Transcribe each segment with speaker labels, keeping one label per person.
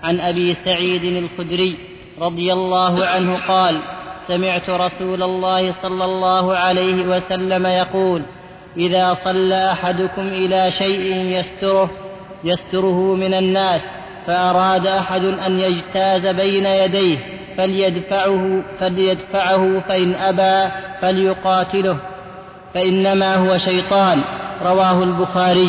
Speaker 1: عن أبي سعيد الخدري رضي الله عنه قال: سمعت رسول الله صلى الله عليه وسلم يقول: إذا صلى أحدكم إلى شيء يستره من الناس فأراد أحد أن يجتاز بين يديه فليدفعه فإن أبى فليقاتله فإنما هو شيطان. رواه البخاري.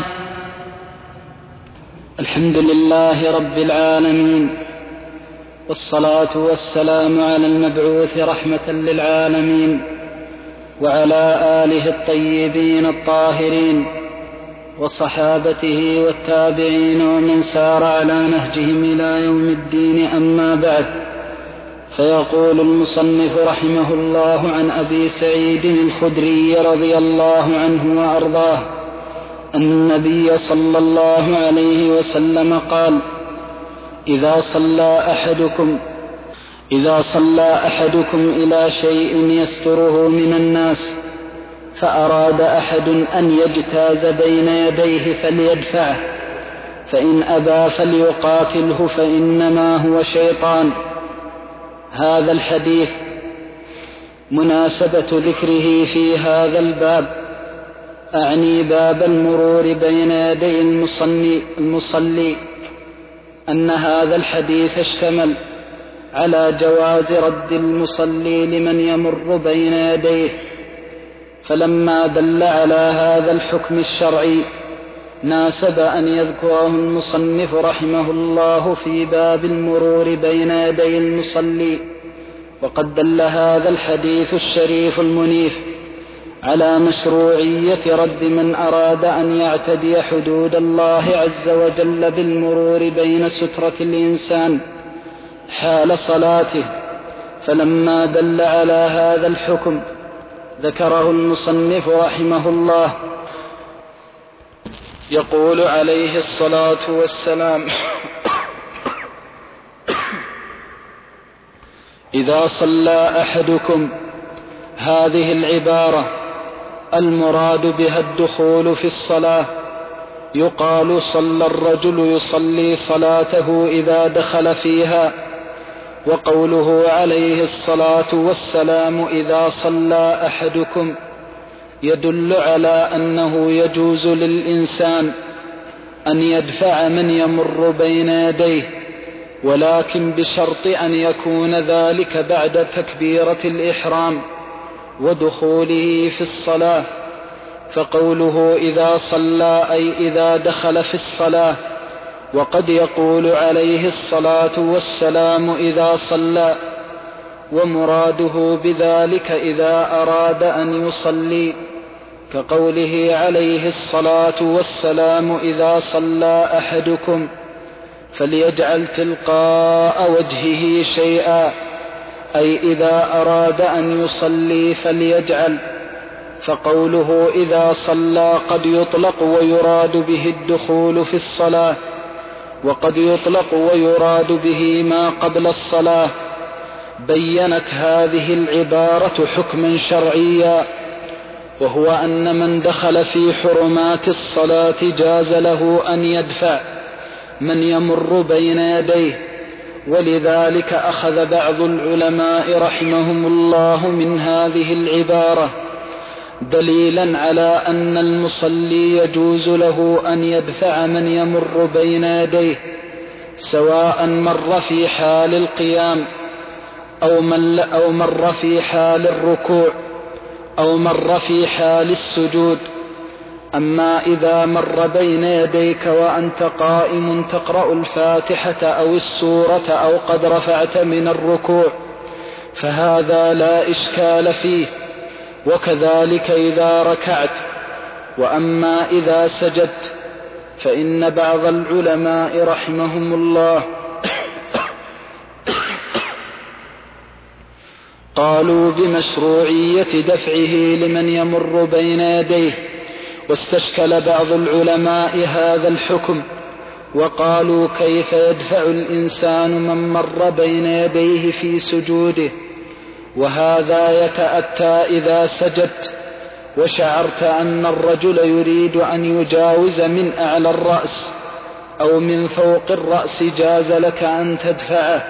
Speaker 2: الحمد لله رب العالمين، والصلاة والسلام على المبعوث رحمة للعالمين وعلى آله الطيبين الطاهرين وصحابته والتابعين ومن سار على نهجهم إلى يوم الدين. أما بعد، فيقول المصنف رحمه الله عن أبي سعيد الخدري رضي الله عنه وأرضاه أن النبي صلى الله عليه وسلم قال: إذا صلى أحدكم إلى شيء يستره من الناس فأراد أحد أن يجتاز بين يديه فليدفعه فإن أبى فليقاتله فإنما هو شيطان. هذا الحديث مناسبة ذكره في هذا الباب، أعني باب المرور بين يدي المصلي، أن هذا الحديث اشتمل على جواز رد المصلي لمن يمر بين يديه، فلما دل على هذا الحكم الشرعي ناسب أن يذكره المصنف رحمه الله في باب المرور بين يدي المصلي. وقد دل هذا الحديث الشريف المنيف على مشروعية رد من أراد أن يعتدي حدود الله عز وجل بالمرور بين سترة الإنسان حال صلاته، فلما دل على هذا الحكم ذكره المصنف رحمه الله. يقول عليه الصلاة والسلام: إذا صلى أحدكم، هذه العبارة المراد بها الدخول في الصلاة. يقال صلى الرجل يصلي صلاته إذا دخل فيها، وقوله عليه الصلاة والسلام إذا صلى أحدكم يدل على أنه يجوز للإنسان أن يدفع من يمر بين يديه، ولكن بشرط أن يكون ذلك بعد تكبيرة الإحرام ودخوله في الصلاة. فقوله إذا صلى أي إذا دخل في الصلاة، وقد يقول عليه الصلاة والسلام إذا صلى، ومراده بذلك إذا أراد أن يصلي، كقوله عليه الصلاة والسلام إذا صلى أحدكم فليجعل تلقاء وجهه شيئا، أي إذا أراد أن يصلي فليجعل. فقوله إذا صلى قد يطلق ويراد به الدخول في الصلاة، وقد يطلق ويراد به ما قبل الصلاة. بيّنت هذه العبارة حكما شرعيا، وهو أن من دخل في حرمات الصلاة جاز له أن يدفع من يمر بين يديه. ولذلك أخذ بعض العلماء رحمهم الله من هذه العبارة دليلا على أن المصلي يجوز له أن يدفع من يمر بين يديه، سواء مر في حال القيام أو مر في حال الركوع أو مر في حال السجود. أما إذا مر بين يديك وأنت قائم تقرأ الفاتحة أو السورة أو قد رفعت من الركوع فهذا لا إشكال فيه، وكذلك إذا ركعت. وأما إذا سجدت فإن بعض العلماء رحمهم الله قالوا بمشروعية دفعه لمن يمر بين يديه، واستشكل بعض العلماء هذا الحكم وقالوا كيف يدفع الإنسان من مر بين يديه في سجوده، وهذا يتأتى إذا سجدت وشعرت أن الرجل يريد أن يجاوز من أعلى الرأس أو من فوق الرأس جاز لك أن تدفعه،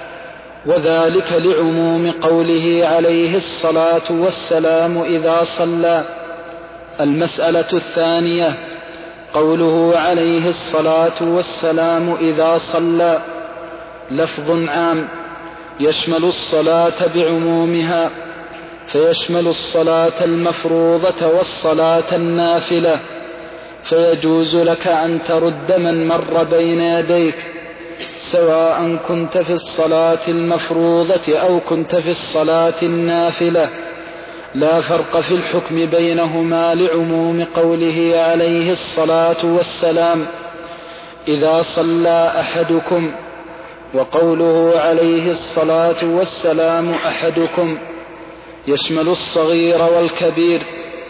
Speaker 2: وذلك لعموم قوله عليه الصلاة والسلام إذا صلى. المسألة الثانية قوله عليه الصلاة والسلام إذا صلى لفظ عام يشمل الصلاة بعمومها، فيشمل الصلاة المفروضة والصلاة النافلة، فيجوز لك أن ترد من مر بين يديك سواء كنت في الصلاة المفروضة أو كنت في الصلاة النافلة، لا فرق في الحكم بينهما لعموم قوله عليه الصلاة والسلام إذا صلى أحدكم، وقوله عليه الصلاة والسلام أحدكم يشمل الصغير والكبير.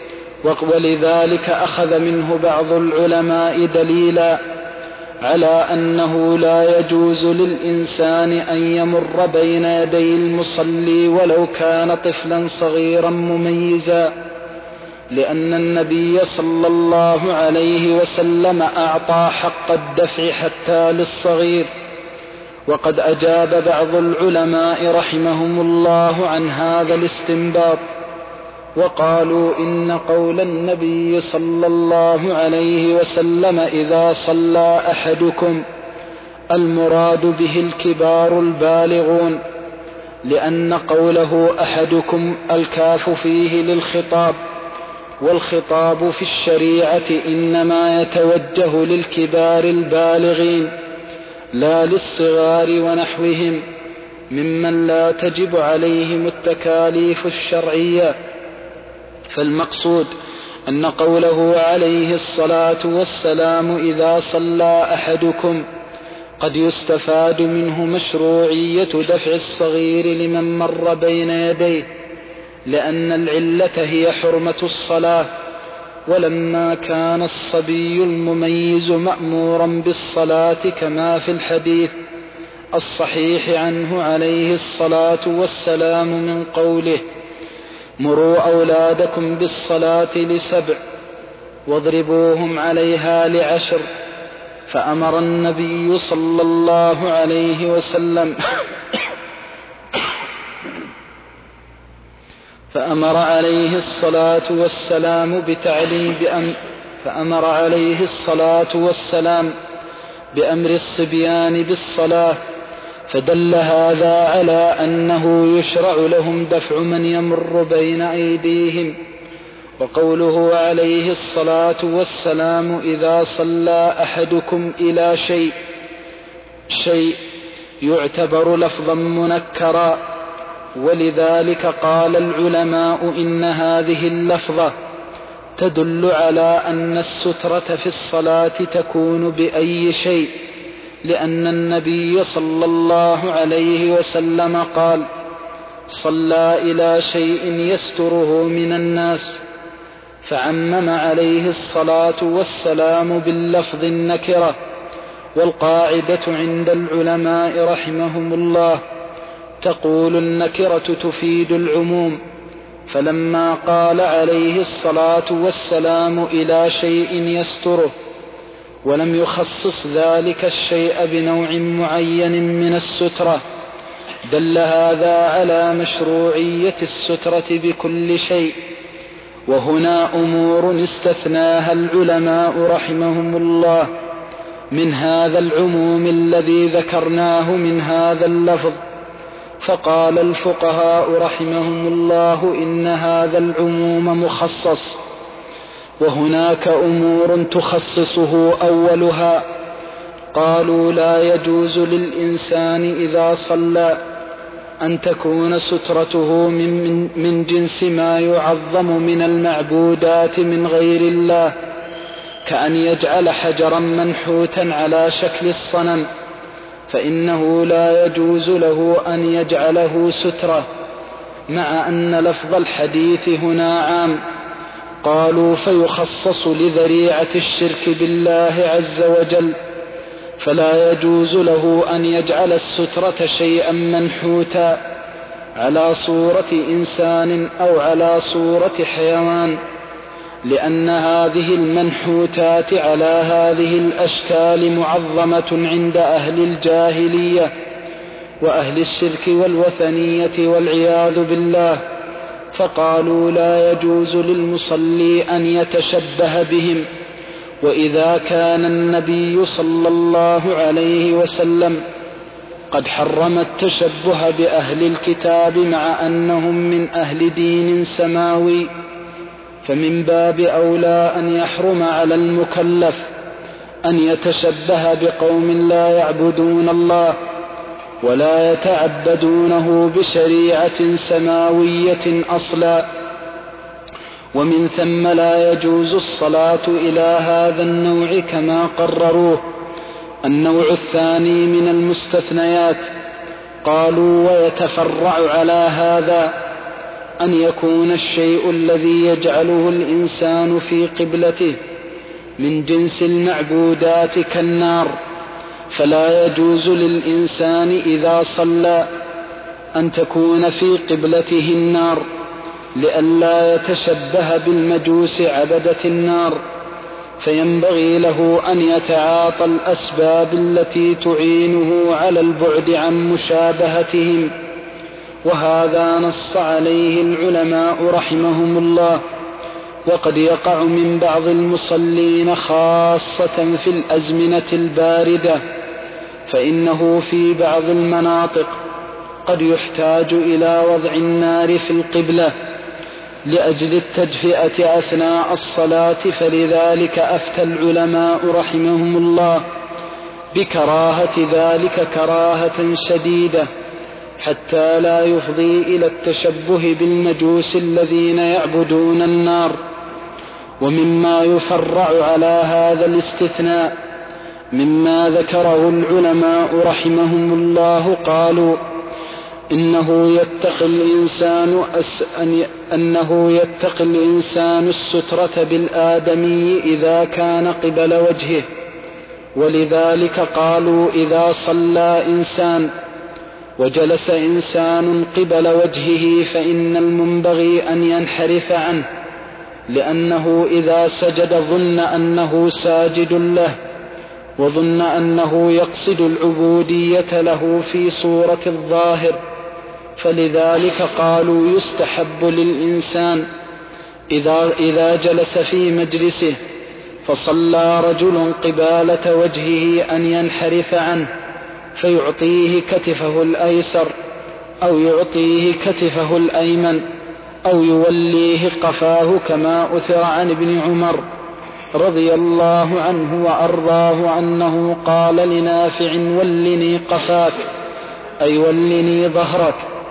Speaker 2: ولذلك أخذ منه بعض العلماء دليلا على أنه لا يجوز للإنسان أن يمر بين يدي المصلي ولو كان طفلا صغيرا مميزا، لأن النبي صلى الله عليه وسلم أعطى حق الدفع حتى للصغير. وقد أجاب بعض العلماء رحمهم الله عن هذا الاستنباط، وقالوا إن قول النبي صلى الله عليه وسلم إذا صلى أحدكم المراد به الكبار البالغون، لأن قوله أحدكم الكاف فيه للخطاب، والخطاب في الشريعة إنما يتوجه للكبار البالغين لا للصغار ونحوهم ممن لا تجب عليهم التكاليف الشرعية. فالمقصود أن قوله عليه الصلاة والسلام إذا صلى أحدكم قد يستفاد منه مشروعية دفع الصغير لمن مر بين يديه، لأن العلة هي حرمة الصلاة، ولما كان الصبي المميز مأمورا بالصلاة كما في الحديث الصحيح عنه عليه الصلاة والسلام من قوله مروا أولادكم بالصلاة ل7 واضربوهم عليها ل10، فأمر النبي صلى الله عليه وسلم فأمر عليه الصلاة والسلام بأمر الصبيان بالصلاة، فدل هذا على أنه يشرع لهم دفع من يمر بين أيديهم. وقوله عليه الصلاة والسلام إذا صلى أحدكم إلى شيء يعتبر لفظا منكرا، ولذلك قال العلماء إن هذه اللفظة تدل على أن السترة في الصلاة تكون بأي شيء، لأن النبي صلى الله عليه وسلم قال صلى إلى شيء يستره من الناس، فعمم عليه الصلاة والسلام باللفظ النكرة. والقاعدة عند العلماء رحمهم الله تقول النكرة تفيد العموم، فلما قال عليه الصلاة والسلام إلى شيء يستره ولم يخصص ذلك الشيء بنوع معين من السترة دل هذا على مشروعية السترة بكل شيء. وهنا أمور استثناها العلماء رحمهم الله من هذا العموم الذي ذكرناه من هذا اللفظ، فقال الفقهاء رحمهم الله إن هذا العموم مخصص، وهناك أمور تخصصه. أولها قالوا لا يجوز للإنسان إذا صلى أن تكون سترته من جنس ما يعظم من المعبودات من غير الله، كأن يجعل حجرا منحوتا على شكل الصنم، فإنه لا يجوز له أن يجعله سترة، مع أن لفظ الحديث هنا عام. قالوا فيخصص لذريعة الشرك بالله عز وجل، فلا يجوز له أن يجعل السترة شيئا منحوتا على صورة إنسان أو على صورة حيوان لأن هذه المنحوتات على هذه الأشكال معظمة عند أهل الجاهلية وأهل الشرك والوثنية والعياذ بالله، فقالوا لا يجوز للمصلي أن يتشبه بهم. وإذا كان النبي صلى الله عليه وسلم قد حرم التشبه بأهل الكتاب مع أنهم من أهل دين سماوي، فمن باب أولى أن يحرم على المكلف أن يتشبه بقوم لا يعبدون الله ولا يتعبدونه بشريعة سماوية أصلا. ومن ثم لا يجوز الصلاة إلى هذا النوع كما قرروه. النوع الثاني من المستثنيات قالوا ويتفرع على هذا أن يكون الشيء الذي يجعله الإنسان في قبلته من جنس المعبودات كالنار، فلا يجوز للإنسان إذا صلى أن تكون في قبلته النار لئلا يتشبه بالمجوس عبدة النار، فينبغي له أن يتعاطى الأسباب التي تعينه على البعد عن مشابهتهم، وهذا نص عليه العلماء رحمهم الله. وقد يقع من بعض المصلين خاصة في الأزمنة الباردة، فإنه في بعض المناطق قد يحتاج إلى وضع النار في القبلة لأجل التدفئة أثناء الصلاة، فلذلك أفتى العلماء رحمهم الله بكراهة ذلك كراهة شديدة حتى لا يفضي إلى التشبه بالمجوس الذين يعبدون النار. ومما يفرع على هذا الاستثناء مما ذكره العلماء رحمهم الله، قالوا إنه يتقي الإنسان السترة بالآدمي إذا كان قبل وجهه، ولذلك قالوا إذا صلى إنسان وجلس إنسان قبل وجهه فإن المنبغي أن ينحرف عنه، لأنه إذا سجد ظن أنه ساجد له وظن أنه يقصد العبودية له في صورة الظاهر، فلذلك قالوا يستحب للإنسان إذا جلس في مجلسه فصلى رجل قبالة وجهه أن ينحرف عنه فيعطيه كتفه الأيسر أو يعطيه كتفه الأيمن أو يوليه قفاه، كما أثر عن ابن عمر رضي الله عنه وأرضاه أنه قال لنافع ولني قفاك أي ولني ظهرك.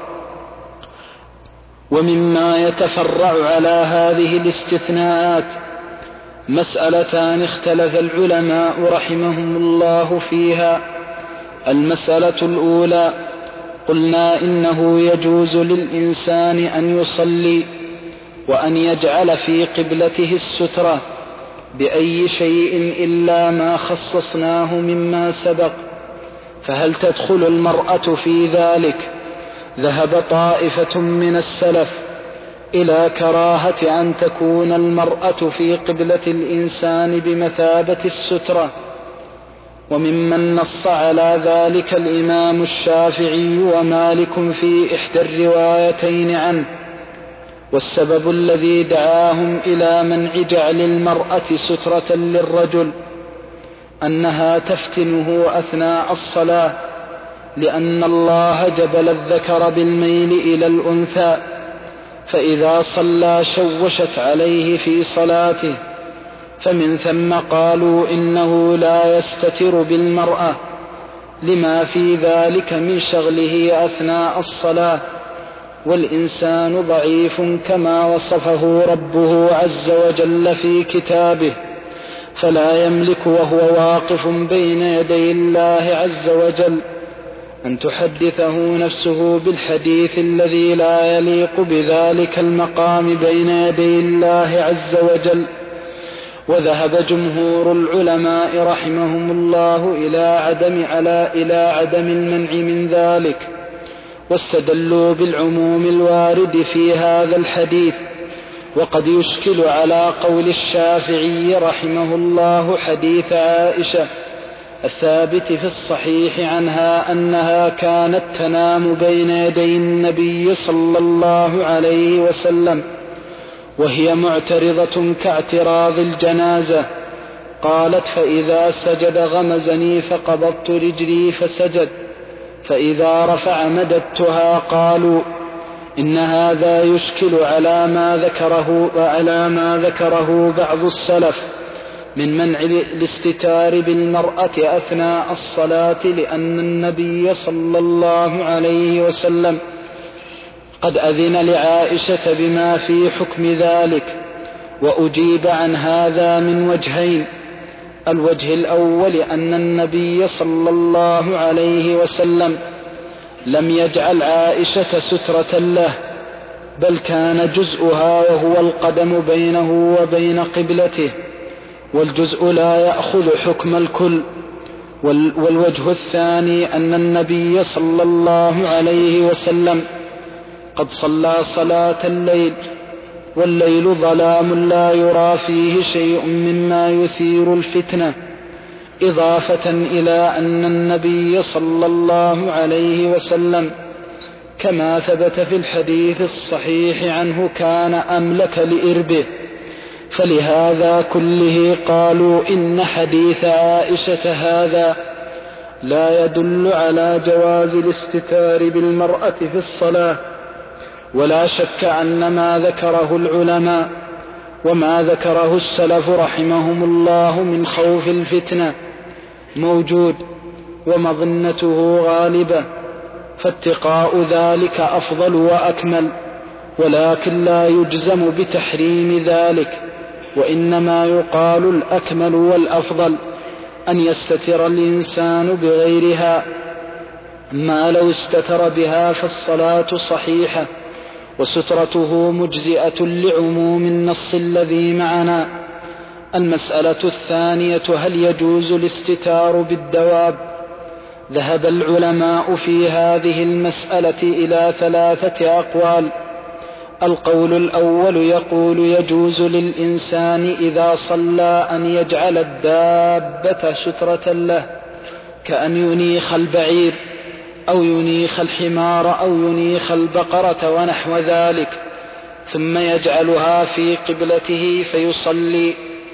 Speaker 2: ومما يتفرع على هذه الاستثناءات مسألتان اختلف العلماء رحمهم الله فيها. المسألة الأولى قلنا إنه يجوز للإنسان أن يصلي وأن يجعل في قبلته السترة بأي شيء إلا ما خصصناه مما سبق، فهل تدخل المرأة في ذلك؟ ذهب طائفة من السلف إلى كراهة أن تكون المرأة في قبلة الإنسان بمثابة السترة، وممن نص على ذلك الإمام الشافعي ومالك في إحدى الروايتين عنه. والسبب الذي دعاهم إلى منع جعل المرأة سترة للرجل أنها تفتنه أثناء الصلاة، لأن الله جبل الذكر بالميل إلى الأنثى، فإذا صلى شوشت عليه في صلاته، فمن ثم قالوا إنه لا يستتر بالمرأة لما في ذلك من شغله أثناء الصلاة، والإنسان ضعيف كما وصفه ربه عز وجل في كتابه، فلا يملك وهو واقف بين يدي الله عز وجل أن تحدثه نفسه بالحديث الذي لا يليق بذلك المقام بين يدي الله عز وجل. وذهب جمهور العلماء رحمهم الله إلى عدم المنع من ذلك، واستدلوا بالعموم الوارد في هذا الحديث، وقد يشكل على قول الشافعي رحمه الله حديث عائشة الثابت في الصحيح عنها أنها كانت تنام بين يدي النبي صلى الله عليه وسلم وهي معترضة كاعتراض الجنازة. قالت: فإذا سجد غمزني فقبضت رجلي فسجد، فإذا رفع مددتها. قالوا: إن هذا يشكل على ما ذكره بعض السلف من منع الاستتار بالمرأة أثناء الصلاة، لأن النبي صلى الله عليه وسلم قد أذن لعائشة بما في حكم ذلك. وأجيب عن هذا من وجهين: الوجه الأول أن النبي صلى الله عليه وسلم لم يجعل عائشة سترة له، بل كان جزءها وهو القدم بينه وبين قبلته، والجزء لا يأخذ حكم الكل. والوجه الثاني أن النبي صلى الله عليه وسلم قد صلى صلاة الليل، والليل ظلام لا يرى فيه شيء مما يثير الفتنة، إضافة إلى أن النبي صلى الله عليه وسلم كما ثبت في الحديث الصحيح عنه كان أملك لإربه. فلهذا كله قالوا إن حديث عائشة هذا لا يدل على جواز الاستتار بالمرأة في الصلاة، ولا شك أن ما ذكره العلماء وما ذكره السلف رحمهم الله من خوف الفتنة موجود ومظنته غالبة، فاتقاء ذلك أفضل وأكمل، ولكن لا يجزم بتحريم ذلك، وإنما يقال الأكمل والأفضل أن يستتر الإنسان بغيرها، ما لو استتر بها فالصلاة صحيحة وسترته مجزئة لعموم النص الذي معنا. المسألة الثانية: هل يجوز الاستتار بالدواب؟ ذهب العلماء في هذه المسألة إلى 3 أقوال. القول الأول يقول يجوز للإنسان إذا صلى أن يجعل الدابة سترة له، كأن ينيخ البعير أو ينيخ الحمار أو ينيخ البقرة ونحو ذلك، ثم يجعلها في قبلته فيصلي.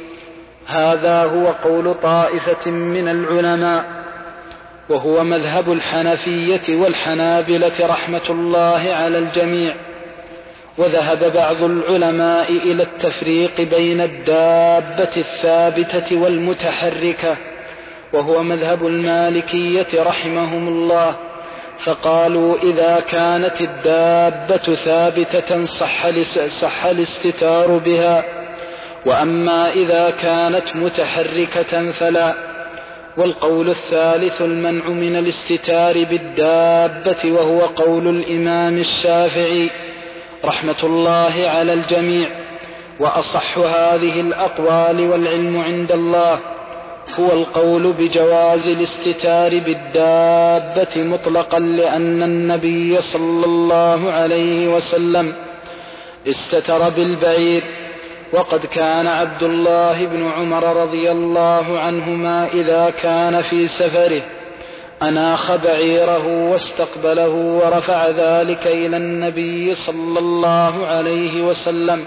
Speaker 2: هذا هو قول طائفة من العلماء، وهو مذهب الحنفية والحنابلة رحمة الله على الجميع. وذهب بعض العلماء إلى التفريق بين الدابة الثابتة والمتحركة، وهو مذهب المالكية رحمهم الله، فقالوا إذا كانت الدابة ثابتة صح الاستتار بها، وأما إذا كانت متحركة فلا. والقول الثالث المنع من الاستتار بالدابة، وهو قول الإمام الشافعي رحمة الله على الجميع. وأصح هذه الأقوال والعلم عند الله هو القول بجواز الاستتار بالدابة مطلقا، لأن النبي صلى الله عليه وسلم استتر بالبعير، وقد كان عبد الله بن عمر رضي الله عنهما إذا كان في سفره أناخ بعيره واستقبله ورفع ذلك إلى النبي صلى الله عليه وسلم.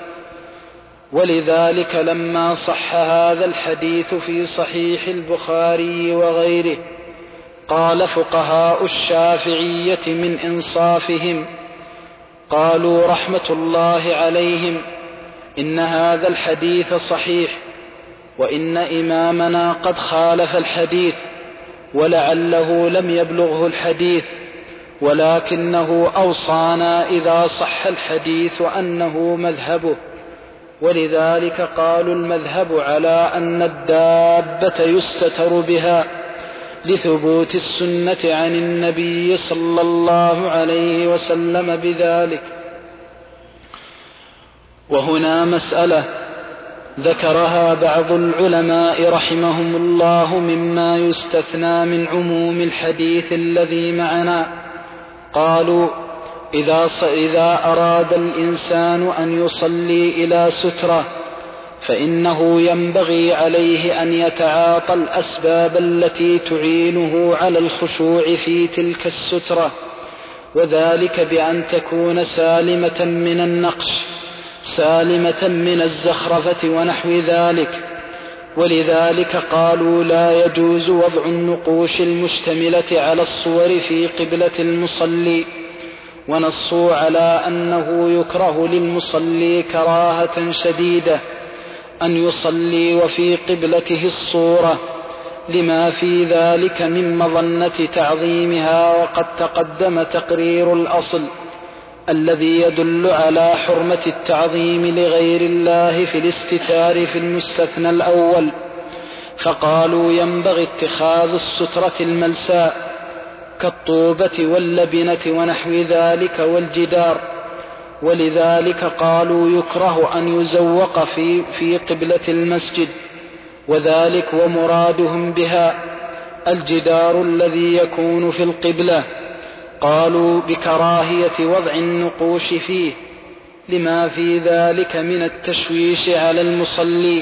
Speaker 2: ولذلك لما صح هذا الحديث في صحيح البخاري وغيره، قال فقهاء الشافعية من إنصافهم قالوا رحمة الله عليهم: إن هذا الحديث صحيح، وإن إمامنا قد خالف الحديث، ولعله لم يبلغه الحديث، ولكنه أوصانا إذا صح الحديث أنه مذهبه. ولذلك قالوا المذهب على أن الدابة يستتر بها لثبوت السنة عن النبي صلى الله عليه وسلم بذلك. وهنا مسألة ذكرها بعض العلماء رحمهم الله مما يستثنى من عموم الحديث الذي معنا. قالوا: إذا أراد الإنسان أن يصلي إلى سترة فإنه ينبغي عليه أن يتعاطى الأسباب التي تعينه على الخشوع في تلك السترة، وذلك بأن تكون سالمة من النقش، سالمة من الزخرفة ونحو ذلك. ولذلك قالوا لا يجوز وضع النقوش المشتملة على الصور في قبلة المصلي، ونصوا على أنه يكره للمصلي كراهة شديدة أن يصلي وفي قبلته الصورة، لما في ذلك من مظنة تعظيمها. وقد تقدم تقرير الأصل الذي يدل على حرمة التعظيم لغير الله في الاستتار في المستثنى الأول، فقالوا ينبغي اتخاذ السترة الملساء كالطوبة واللبنة ونحو ذلك والجدار، ولذلك قالوا يكره أن يزوق في قبلة المسجد، وذلك ومرادهم بها الجدار الذي يكون في القبلة. قالوا بكراهية وضع النقوش فيه لما في ذلك من التشويش على المصلي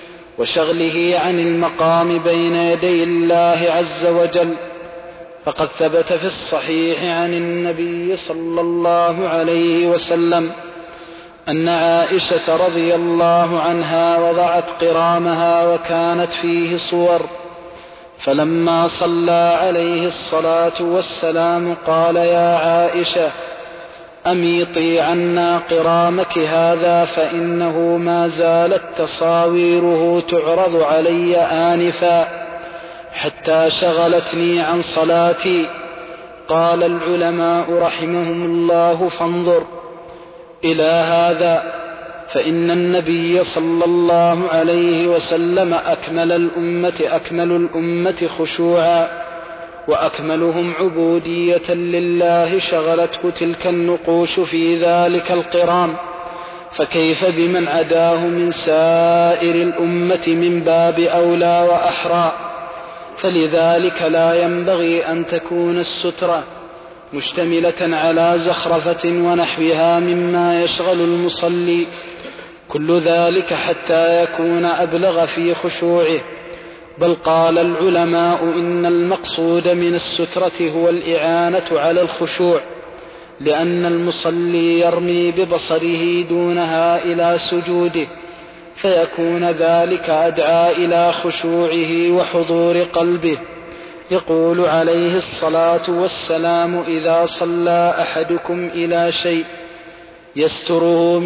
Speaker 2: وشغله عن المقام بين يدي الله عز وجل. فقد ثبت في الصحيح عن النبي صلى الله عليه وسلم أن عائشة رضي الله عنها وضعت قرامها وكانت فيه صور، فلما صلى عليه الصلاة والسلام قال يا عائشة أميطي عنا قرامك هذا فإنه ما زالت تصاويره تعرض علي آنفا حتى شغلتني عن صلاتي. قال العلماء رحمهم الله فانظر إلى هذا، فإن النبي صلى الله عليه وسلم أكمل الأمة خشوعا وأكملهم عبودية لله، شغلته تلك النقوش في ذلك القرام، فكيف بمن عداه من سائر الأمة من باب أولى وأحرى. فلذلك لا ينبغي أن تكون السترة مشتملة على زخرفة ونحوها مما يشغل المصلي، كل ذلك حتى يكون أبلغ في خشوعه. بل قال العلماء إن المقصود من السترة هو الإعانة على الخشوع، لأن المصلي يرمي ببصره دونها إلى سجوده، فيكون ذلك أدعى إلى خشوعه وحضور قلبه. يقول عليه الصلاة والسلام إذا صلى أحدكم إلى شيء يستره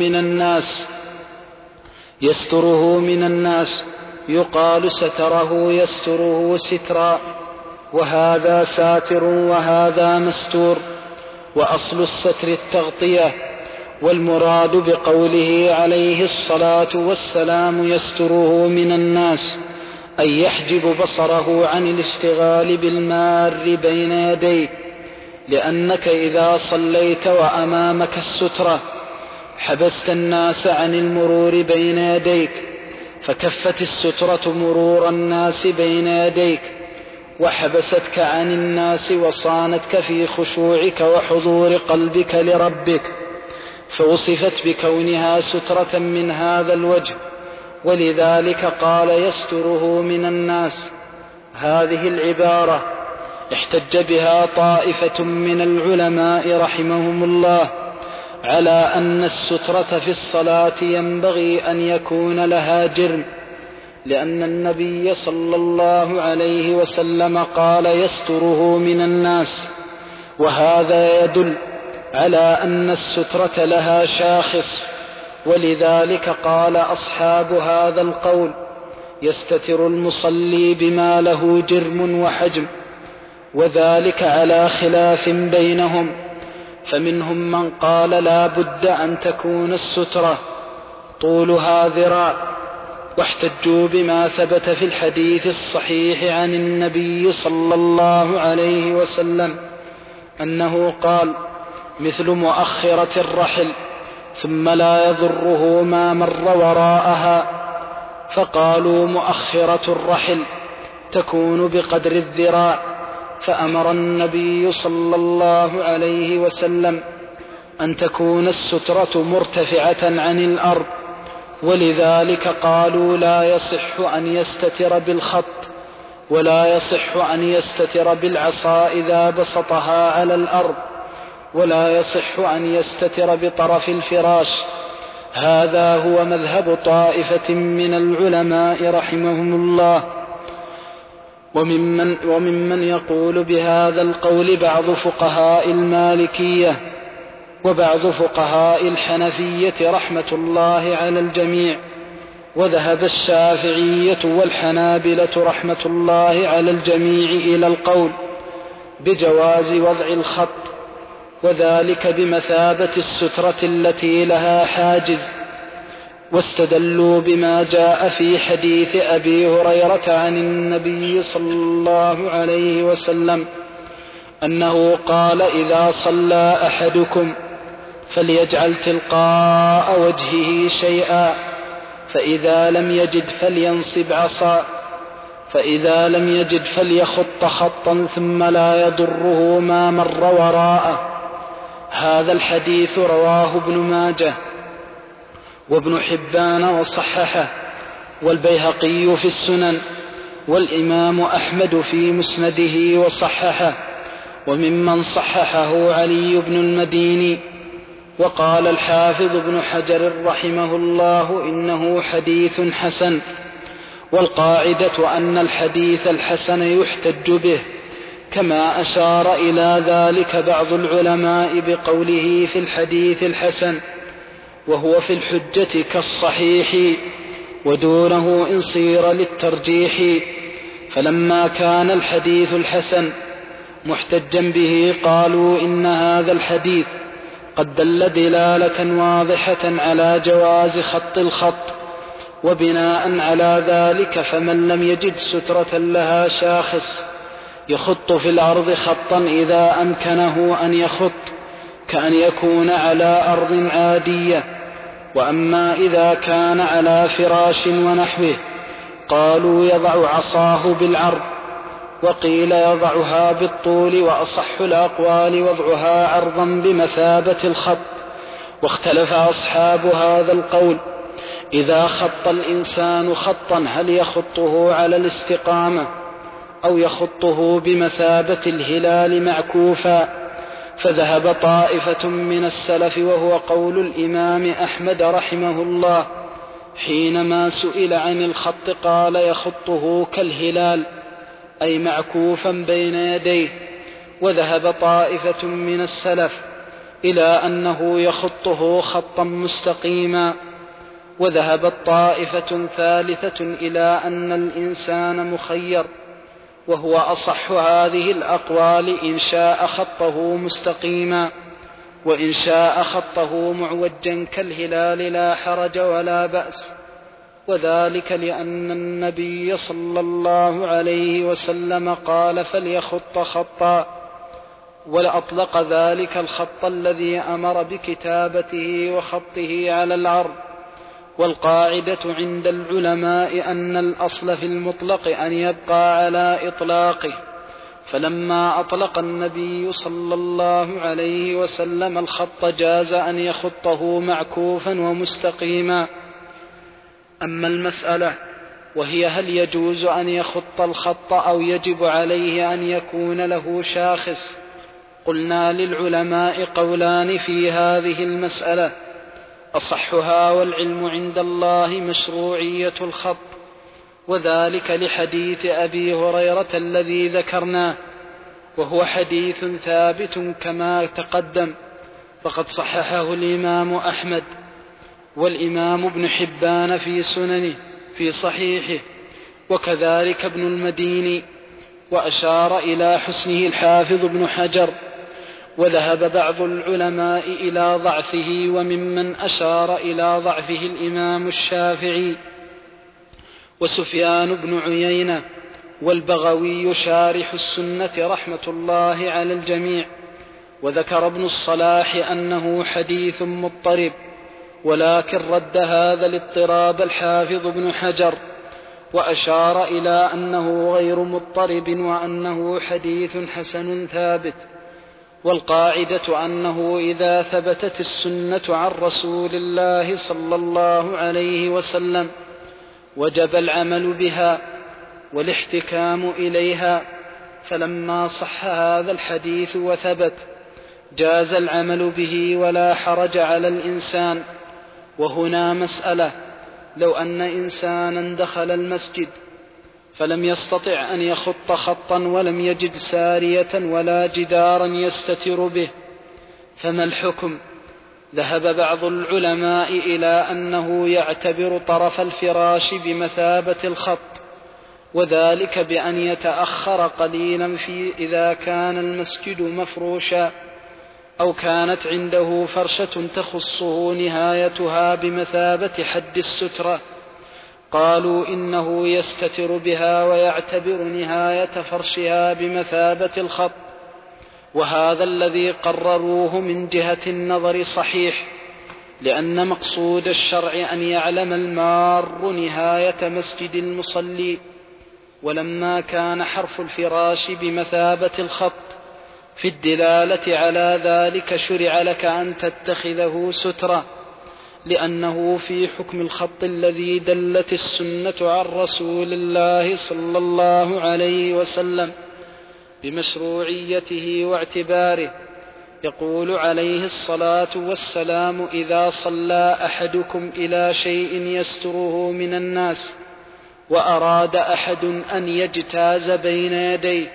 Speaker 2: من الناس يقال ستره يستره سترا، وهذا ساتر وهذا مستور، وأصل الستر التغطية. والمراد بقوله عليه الصلاة والسلام يستره من الناس أن يحجب بصره عن الاشتغال بالمار بين يديه، لأنك إذا صليت وأمامك السترة حبست الناس عن المرور بين يديك، فكفت السترة مرور الناس بين يديك وحبستك عن الناس وصانتك في خشوعك وحضور قلبك لربك، فوصفت بكونها سترة من هذا الوجه. ولذلك قال يستره من الناس. هذه العبارة احتج بها طائفة من العلماء رحمهم الله على أن السترة في الصلاة ينبغي أن يكون لها جرم، لأن النبي صلى الله عليه وسلم قال يستره من الناس، وهذا يدل على أن السترة لها شاخص. ولذلك قال أصحاب هذا القول يستتر المصلي بما له جرم وحجم، وذلك على خلاف بينهم، فمنهم من قال لا بد أن تكون السترة طولها ذراع، واحتجوا بما ثبت في الحديث الصحيح عن النبي صلى الله عليه وسلم أنه قال مثل مؤخرة الرحل ثم لا يضره ما مر وراءها، فقالوا مؤخرة الرحل تكون بقدر الذراع، فأمر النبي صلى الله عليه وسلم أن تكون السترة مرتفعة عن الأرض، ولذلك قالوا لا يصح أن يستتر بالخط، ولا يصح أن يستتر بالعصا إذا بسطها على الأرض، ولا يصح أن يستتر بطرف الفراش. هذا هو مذهب طائفة من العلماء رحمهم الله. وممن يقول بهذا القول بعض فقهاء المالكية وبعض فقهاء الحنفية رحمة الله على الجميع، وذهب الشافعية والحنابلة رحمة الله على الجميع إلى القول بجواز وضع الخط، وذلك بمثابة السترة التي لها حاجز، واستدلوا بما جاء في حديث أبي هريرة عن النبي صلى الله عليه وسلم أنه قال: إذا صلى أحدكم فليجعل تلقاء وجهه شيئا، فإذا لم يجد فلينصب عصا، فإذا لم يجد فليخط خطا ثم لا يضره ما مر وراءه. هذا الحديث رواه ابن ماجه وابن حبان وصححه، والبيهقي في السنن، والإمام أحمد في مسنده وصححه، وممن صححه علي بن المديني. وقال الحافظ ابن حجر رحمه الله: إنه حديث حسن، والقاعدة أن الحديث الحسن يحتج به، كما أشار إلى ذلك بعض العلماء بقوله في الحديث الحسن، وهو في الحجة كالصحيح، ودونه إن صير للترجيح. فلما كان الحديث الحسن محتجا به قالوا إن هذا الحديث قد دل دلالة واضحة على جواز خط الخط، وبناء على ذلك فمن لم يجد سترة لها شاخص يخط في الأرض خطا إذا أمكنه أن يخط، كأن يكون على أرض عادية. وأما إذا كان على فراش ونحوه قالوا يضع عصاه بالعرض، وقيل يضعها بالطول، وأصح الأقوال وضعها عرضا بمثابة الخط. واختلف أصحاب هذا القول: إذا خط الإنسان خطا هل يخطه على الاستقامة أو يخطه بمثابة الهلال معكوفا؟ فذهب طائفة من السلف، وهو قول الإمام أحمد رحمه الله، حينما سئل عن الخط قال: يخطه كالهلال، أي معكوفا بين يديه. وذهب طائفة من السلف إلى أنه يخطه خطا مستقيما. وذهبت طائفة ثالثة إلى أن الإنسان مخير، وهو أصح هذه الأقوال، إن شاء خطه مستقيما، وإن شاء خطه معوجا كالهلال لا حرج ولا بأس. وذلك لأن النبي صلى الله عليه وسلم قال: فليخط خطا، ولأطلق ذلك الخط الذي أمر بكتابته وخطه على العرض. والقاعدة عند العلماء أن الأصل في المطلق أن يبقى على إطلاقه، فلما أطلق النبي صلى الله عليه وسلم الخط جاز أن يخطه معكوفا ومستقيما. أما المسألة وهي هل يجوز أن يخط الخط أو يجب عليه أن يكون له شاخص، قلنا للعلماء قولان في هذه المسألة: أصحها والعلم عند الله مشروعية الخط، وذلك لحديث أبي هريرة الذي ذكرناه، وهو حديث ثابت كما تقدم، فقد صححه الإمام أحمد والإمام ابن حبان في سننه في صحيحه، وكذلك ابن المديني، وأشار إلى حسنه الحافظ ابن حجر. وذهب بعض العلماء إلى ضعفه، وممن أشار إلى ضعفه الإمام الشافعي وسفيان بن عيينة والبغوي شارح السنة رحمة الله على الجميع. وذكر ابن الصلاح أنه حديث مضطرب، ولكن رد هذا الاضطراب الحافظ ابن حجر، وأشار إلى أنه غير مضطرب، وأنه حديث حسن ثابت. والقاعدة أنه إذا ثبتت السنة عن رسول الله صلى الله عليه وسلم وجب العمل بها والاحتكام إليها، فلما صح هذا الحديث وثبت جاز العمل به ولا حرج على الإنسان. وهنا مسألة: لو أن إنسانا دخل المسجد فلم يستطع أن يخط خطا ولم يجد سارية ولا جدارا يستتر به، فما الحكم؟ ذهب بعض العلماء إلى أنه يعتبر طرف الفراش بمثابة الخط، وذلك بأن يتأخر قليلا إذا كان المسجد مفروشا أو كانت عنده فرشة تخصه نهايتها بمثابة حد السترة، قالوا إنه يستتر بها ويعتبر نهاية فرشها بمثابة الخط، وهذا الذي قرروه من جهة النظر صحيح، لأن مقصود الشرع أن يعلم المار نهاية مسجد المصلي، ولما كان حرف الفراش بمثابة الخط في الدلالة على ذلك شرع لك أن تتخذه سترة، لأنه في حكم الخط الذي دلت السنة عن رسول الله صلى الله عليه وسلم بمشروعيته واعتباره. يقول عليه الصلاة والسلام: إذا صلى أحدكم إلى شيء يستره من الناس وأراد أحد أن يجتاز بين يديه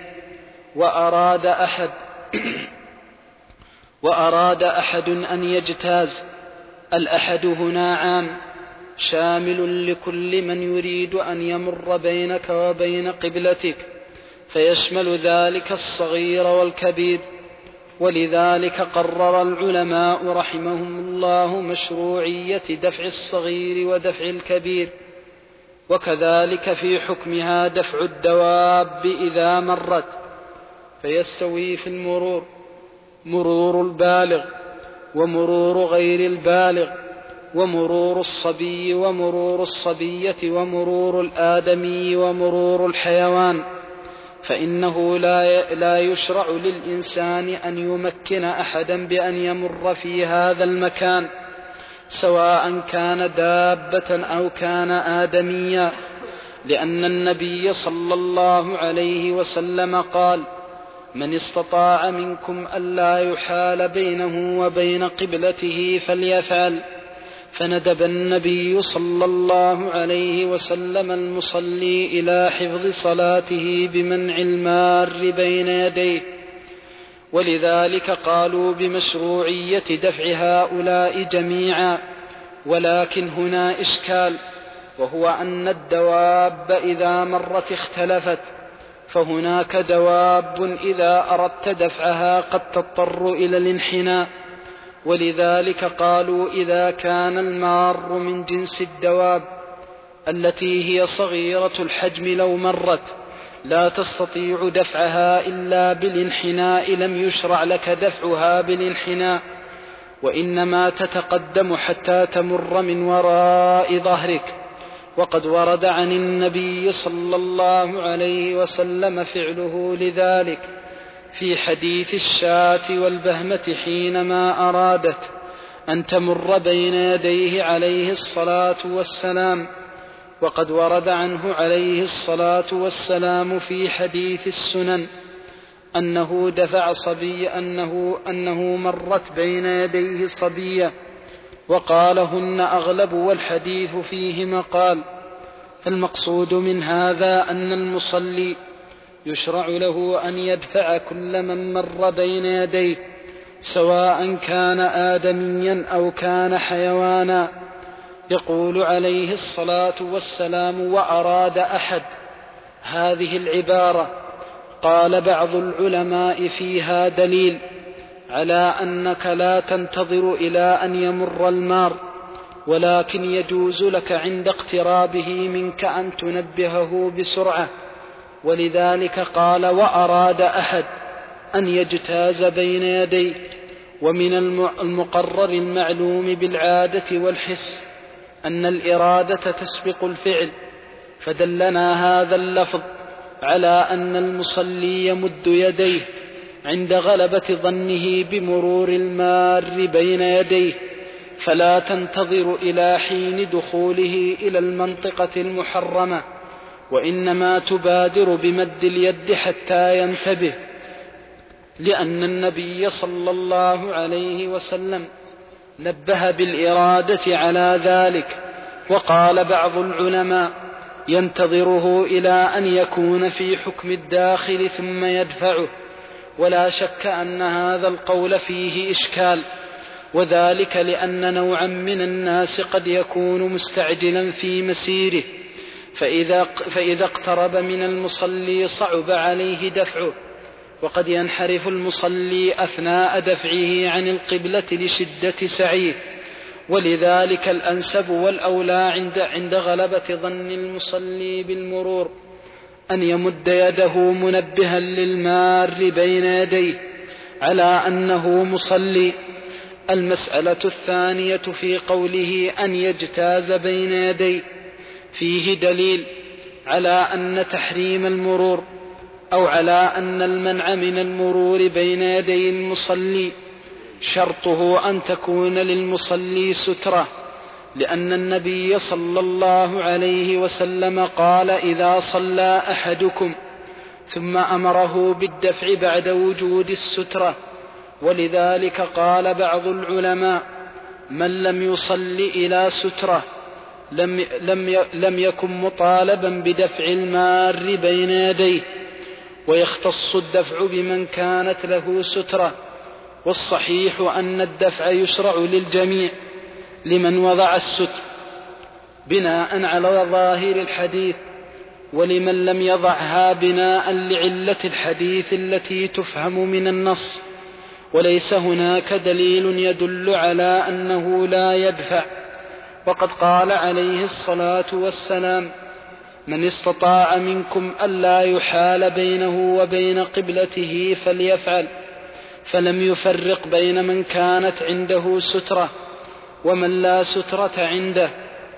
Speaker 2: وأراد أحد أن يجتاز، الأحد هنا عام شامل لكل من يريد أن يمر بينك وبين قبلتك، فيشمل ذلك الصغير والكبير. ولذلك قرر العلماء رحمهم الله مشروعية دفع الصغير ودفع الكبير، وكذلك في حكمها دفع الدواب إذا مرت، فيستوي في المرور مرور البالغ ومرور غير البالغ، ومرور الصبي ومرور الصبية، ومرور الآدمي ومرور الحيوان، فإنه لا يشرع للإنسان أن يمكن أحدا بأن يمر في هذا المكان، سواء كان دابة أو كان آدميا، لأن النبي صلى الله عليه وسلم قال: من استطاع منكم ألا يحال بينه وبين قبلته فليفعل. فندب النبي صلى الله عليه وسلم المصلي إلى حفظ صلاته بمنع المار بين يديه، ولذلك قالوا بمشروعية دفع هؤلاء جميعا. ولكن هنا إشكال، وهو أن الدواب إذا مرت اختلفت، فهناك دواب إذا أردت دفعها قد تضطر إلى الانحناء، ولذلك قالوا إذا كان المار من جنس الدواب التي هي صغيرة الحجم لو مرت لا تستطيع دفعها إلا بالانحناء لم يشرع لك دفعها بالانحناء، وإنما تتقدم حتى تمر من وراء ظهرك. وقد ورد عن النبي صلى الله عليه وسلم فعله لذلك في حديث الشاة والبهمة حينما أرادت أن تمر بين يديه عليه الصلاة والسلام. وقد ورد عنه عليه الصلاة والسلام في حديث السنن أنه دفع صبي أنه مرت بين يديه صبية، وقال: هن أغلب والحديث فيه مقال. فالمقصود من هذا أن المصلي يشرع له أن يدفع كل من مر بين يديه، سواء كان آدميا أو كان حيوانا. يقول عليه الصلاة والسلام: وأراد أحد. هذه العبارة قال بعض العلماء فيها دليل على أنك لا تنتظر إلى أن يمر المار، ولكن يجوز لك عند اقترابه منك أن تنبهه بسرعة، ولذلك قال: وأراد أحد أن يجتاز بين يديه. ومن المقرر المعلوم بالعادة والحس أن الإرادة تسبق الفعل، فدلنا هذا اللفظ على أن المصلي يمد يديه عند غلبة ظنه بمرور المار بين يديه، فلا تنتظر إلى حين دخوله إلى المنطقة المحرمة، وإنما تبادر بمد اليد حتى ينتبه، لأن النبي صلى الله عليه وسلم نبه بالإرادة على ذلك. وقال بعض العلماء: ينتظره إلى أن يكون في حكم الداخل ثم يدفعه. ولا شك أن هذا القول فيه إشكال، وذلك لأن نوعا من الناس قد يكون مستعجلا في مسيره، فإذا اقترب من المصلي صعب عليه دفعه، وقد ينحرف المصلي أثناء دفعه عن القبلة لشدة سعيه. ولذلك الأنسب والأولى عند غلبة ظن المصلي بالمرور أن يمد يده منبها للمار بين يديه على أنه مصلي. المسألة الثانية في قوله أن يجتاز بين يديه فيه دليل على أن تحريم المرور، أو على أن المنع من المرور بين يدي المصلي شرطه أن تكون للمصلي سترة، لأن النبي صلى الله عليه وسلم قال: إذا صلى أحدكم، ثم أمره بالدفع بعد وجود السترة. ولذلك قال بعض العلماء: من لم يصل إلى سترة لم يكن مطالبا بدفع المار بين يديه، ويختص الدفع بمن كانت له سترة. والصحيح أن الدفع يشرع للجميع لمن وضع الستر بناء على ظاهر الحديث، ولمن لم يضعها بناء لعلة الحديث التي تفهم من النص. وليس هناك دليل يدل على أنه لا يدفع. وقد قال عليه الصلاة والسلام: من استطاع منكم ألا يحال بينه وبين قبلته فليفعل. فلم يفرق بين من كانت عنده سترة ومن لا سترة عنده.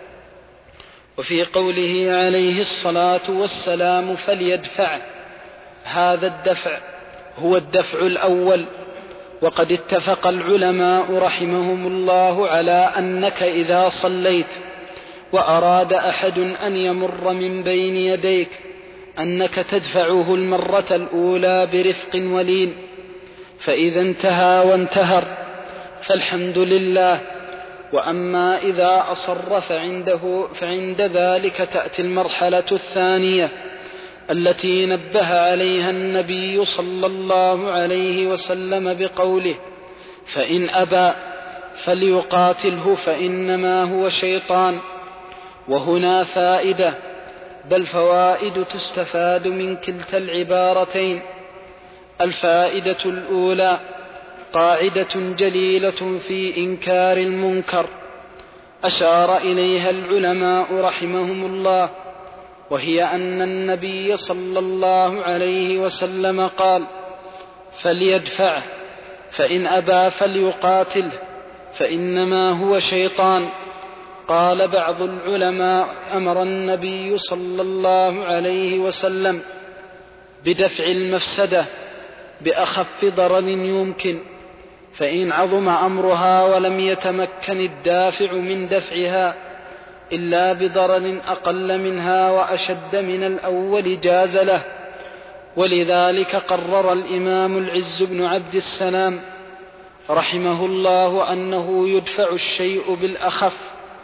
Speaker 2: وفي قوله عليه الصلاة والسلام: فليدفع، هذا الدفع هو الدفع الأول. وقد اتفق العلماء رحمهم الله على أنك إذا صليت وأراد أحد أن يمر من بين يديك أنك تدفعه المرة الأولى برفق ولين، فإذا انتهى وانتهر فالحمد لله. وأما إذا أصر فعند ذلك تأتي المرحلة الثانية التي نبه عليها النبي صلى الله عليه وسلم بقوله: فإن أبى فليقاتله فإنما هو شيطان. وهنا فائدة، بل فوائد تستفاد من كلتا العبارتين. الفائدة الأولى: قاعدة جليلة في إنكار المنكر أشار إليها العلماء رحمهم الله، وهي أن النبي صلى الله عليه وسلم قال: فليدفعه، فإن أبى فليقاتله فإنما هو شيطان. قال بعض العلماء: أمر النبي صلى الله عليه وسلم بدفع المفسدة بأخف ضرر يمكن، فإن عظم أمرها ولم يتمكن الدافع من دفعها إلا بضرر أقل منها وأشد من الأول جاز له. ولذلك قرر الإمام العز بن عبد السلام رحمه الله أنه يدفع الشيء بالأخف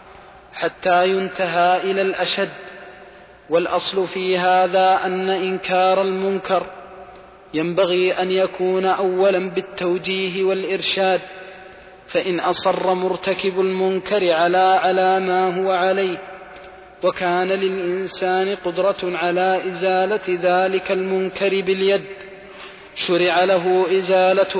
Speaker 2: حتى ينتهى إلى الأشد. والأصل في هذا أن إنكار المنكر ينبغي أن يكون أولا بالتوجيه والإرشاد، فإن أصر مرتكب المنكر على ما هو عليه وكان للإنسان قدرة على إزالة ذلك المنكر باليد شرع له إزالته،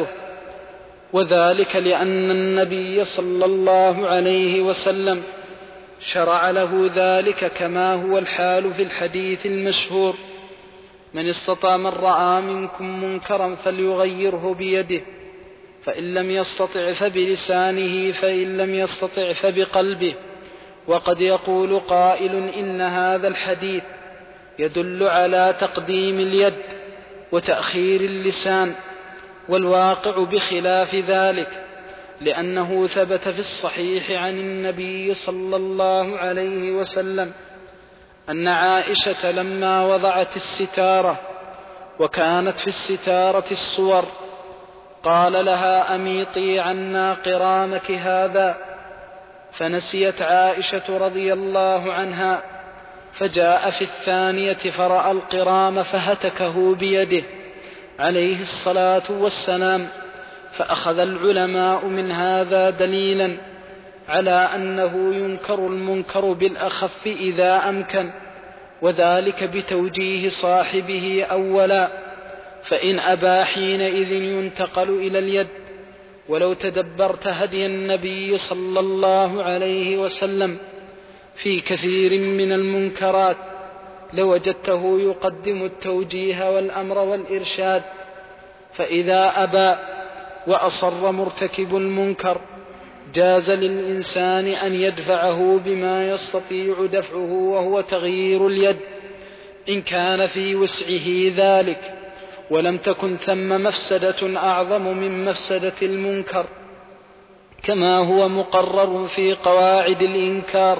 Speaker 2: وذلك لأن النبي صلى الله عليه وسلم شرع له ذلك كما هو الحال في الحديث المشهور: من استطاع من رأى منكم منكرا فليغيره بيده، فإن لم يستطع فبلسانه، فإن لم يستطع فبقلبه. وقد يقول قائل: إن هذا الحديث يدل على تقديم اليد وتأخير اللسان، والواقع بخلاف ذلك، لأنه ثبت في الصحيح عن النبي صلى الله عليه وسلم أن عائشة لما وضعت الستارة وكانت في الستارة الصور قال لها: أميطي عنا قرامك هذا، فنسيت عائشة رضي الله عنها، فجاء في الثانية فرأى القرام فهتكه بيده عليه الصلاة والسلام. فأخذ العلماء من هذا دليلا على أنه ينكر المنكر بالأخف إذا أمكن، وذلك بتوجيه صاحبه أولا، فإن أبى حينئذ ينتقل إلى اليد. ولو تدبرت هدي النبي صلى الله عليه وسلم في كثير من المنكرات لوجدته يقدم التوجيه والأمر والإرشاد، فإذا أبى وأصر مرتكب المنكر جاز للإنسان أن يدفعه بما يستطيع دفعه، وهو تغيير اليد إن كان في وسعه ذلك، ولم تكن ثم مفسدة أعظم من مفسدة المنكر، كما هو مقرر في قواعد الإنكار.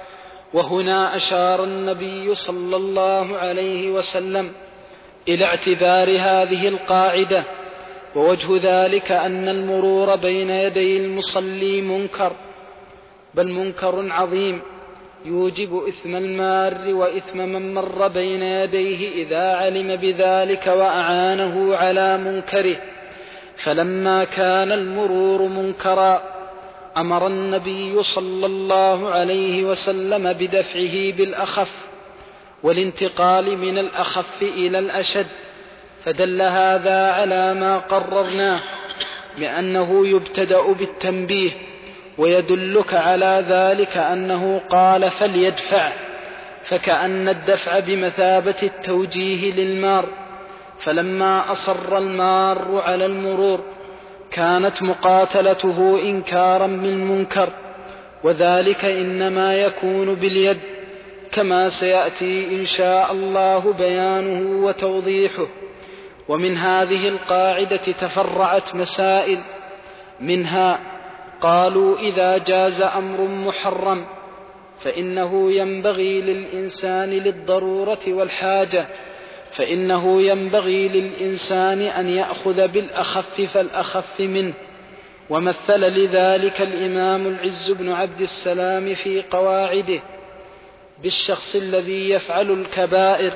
Speaker 2: وهنا أشار النبي صلى الله عليه وسلم إلى اعتبار هذه القاعدة، ووجه ذلك أن المرور بين يدي المصلي منكر، بل منكر عظيم يوجب إثم المار وإثم من مر بين يديه إذا علم بذلك وأعانه على منكره. فلما كان المرور منكرا أمر النبي صلى الله عليه وسلم بدفعه بالأخف والانتقال من الأخف إلى الأشد، فدل هذا على ما قررناه بأنه يبتدأ بالتنبيه، ويدلك على ذلك أنه قال فليدفع، فكأن الدفع بمثابة التوجيه للمار. فلما أصر المار على المرور كانت مقاتلته إنكارا بالمنكر، وذلك إنما يكون باليد، كما سيأتي إن شاء الله بيانه وتوضيحه. ومن هذه القاعدة تفرعت مسائل، منها قالوا إذا جاز أمر محرم فإنه ينبغي للإنسان للضرورة والحاجة، فإنه ينبغي للإنسان أن يأخذ بالأخف فالأخف منه. ومثل لذلك الإمام العز بن عبد السلام في قواعده بالشخص الذي يفعل الكبائر،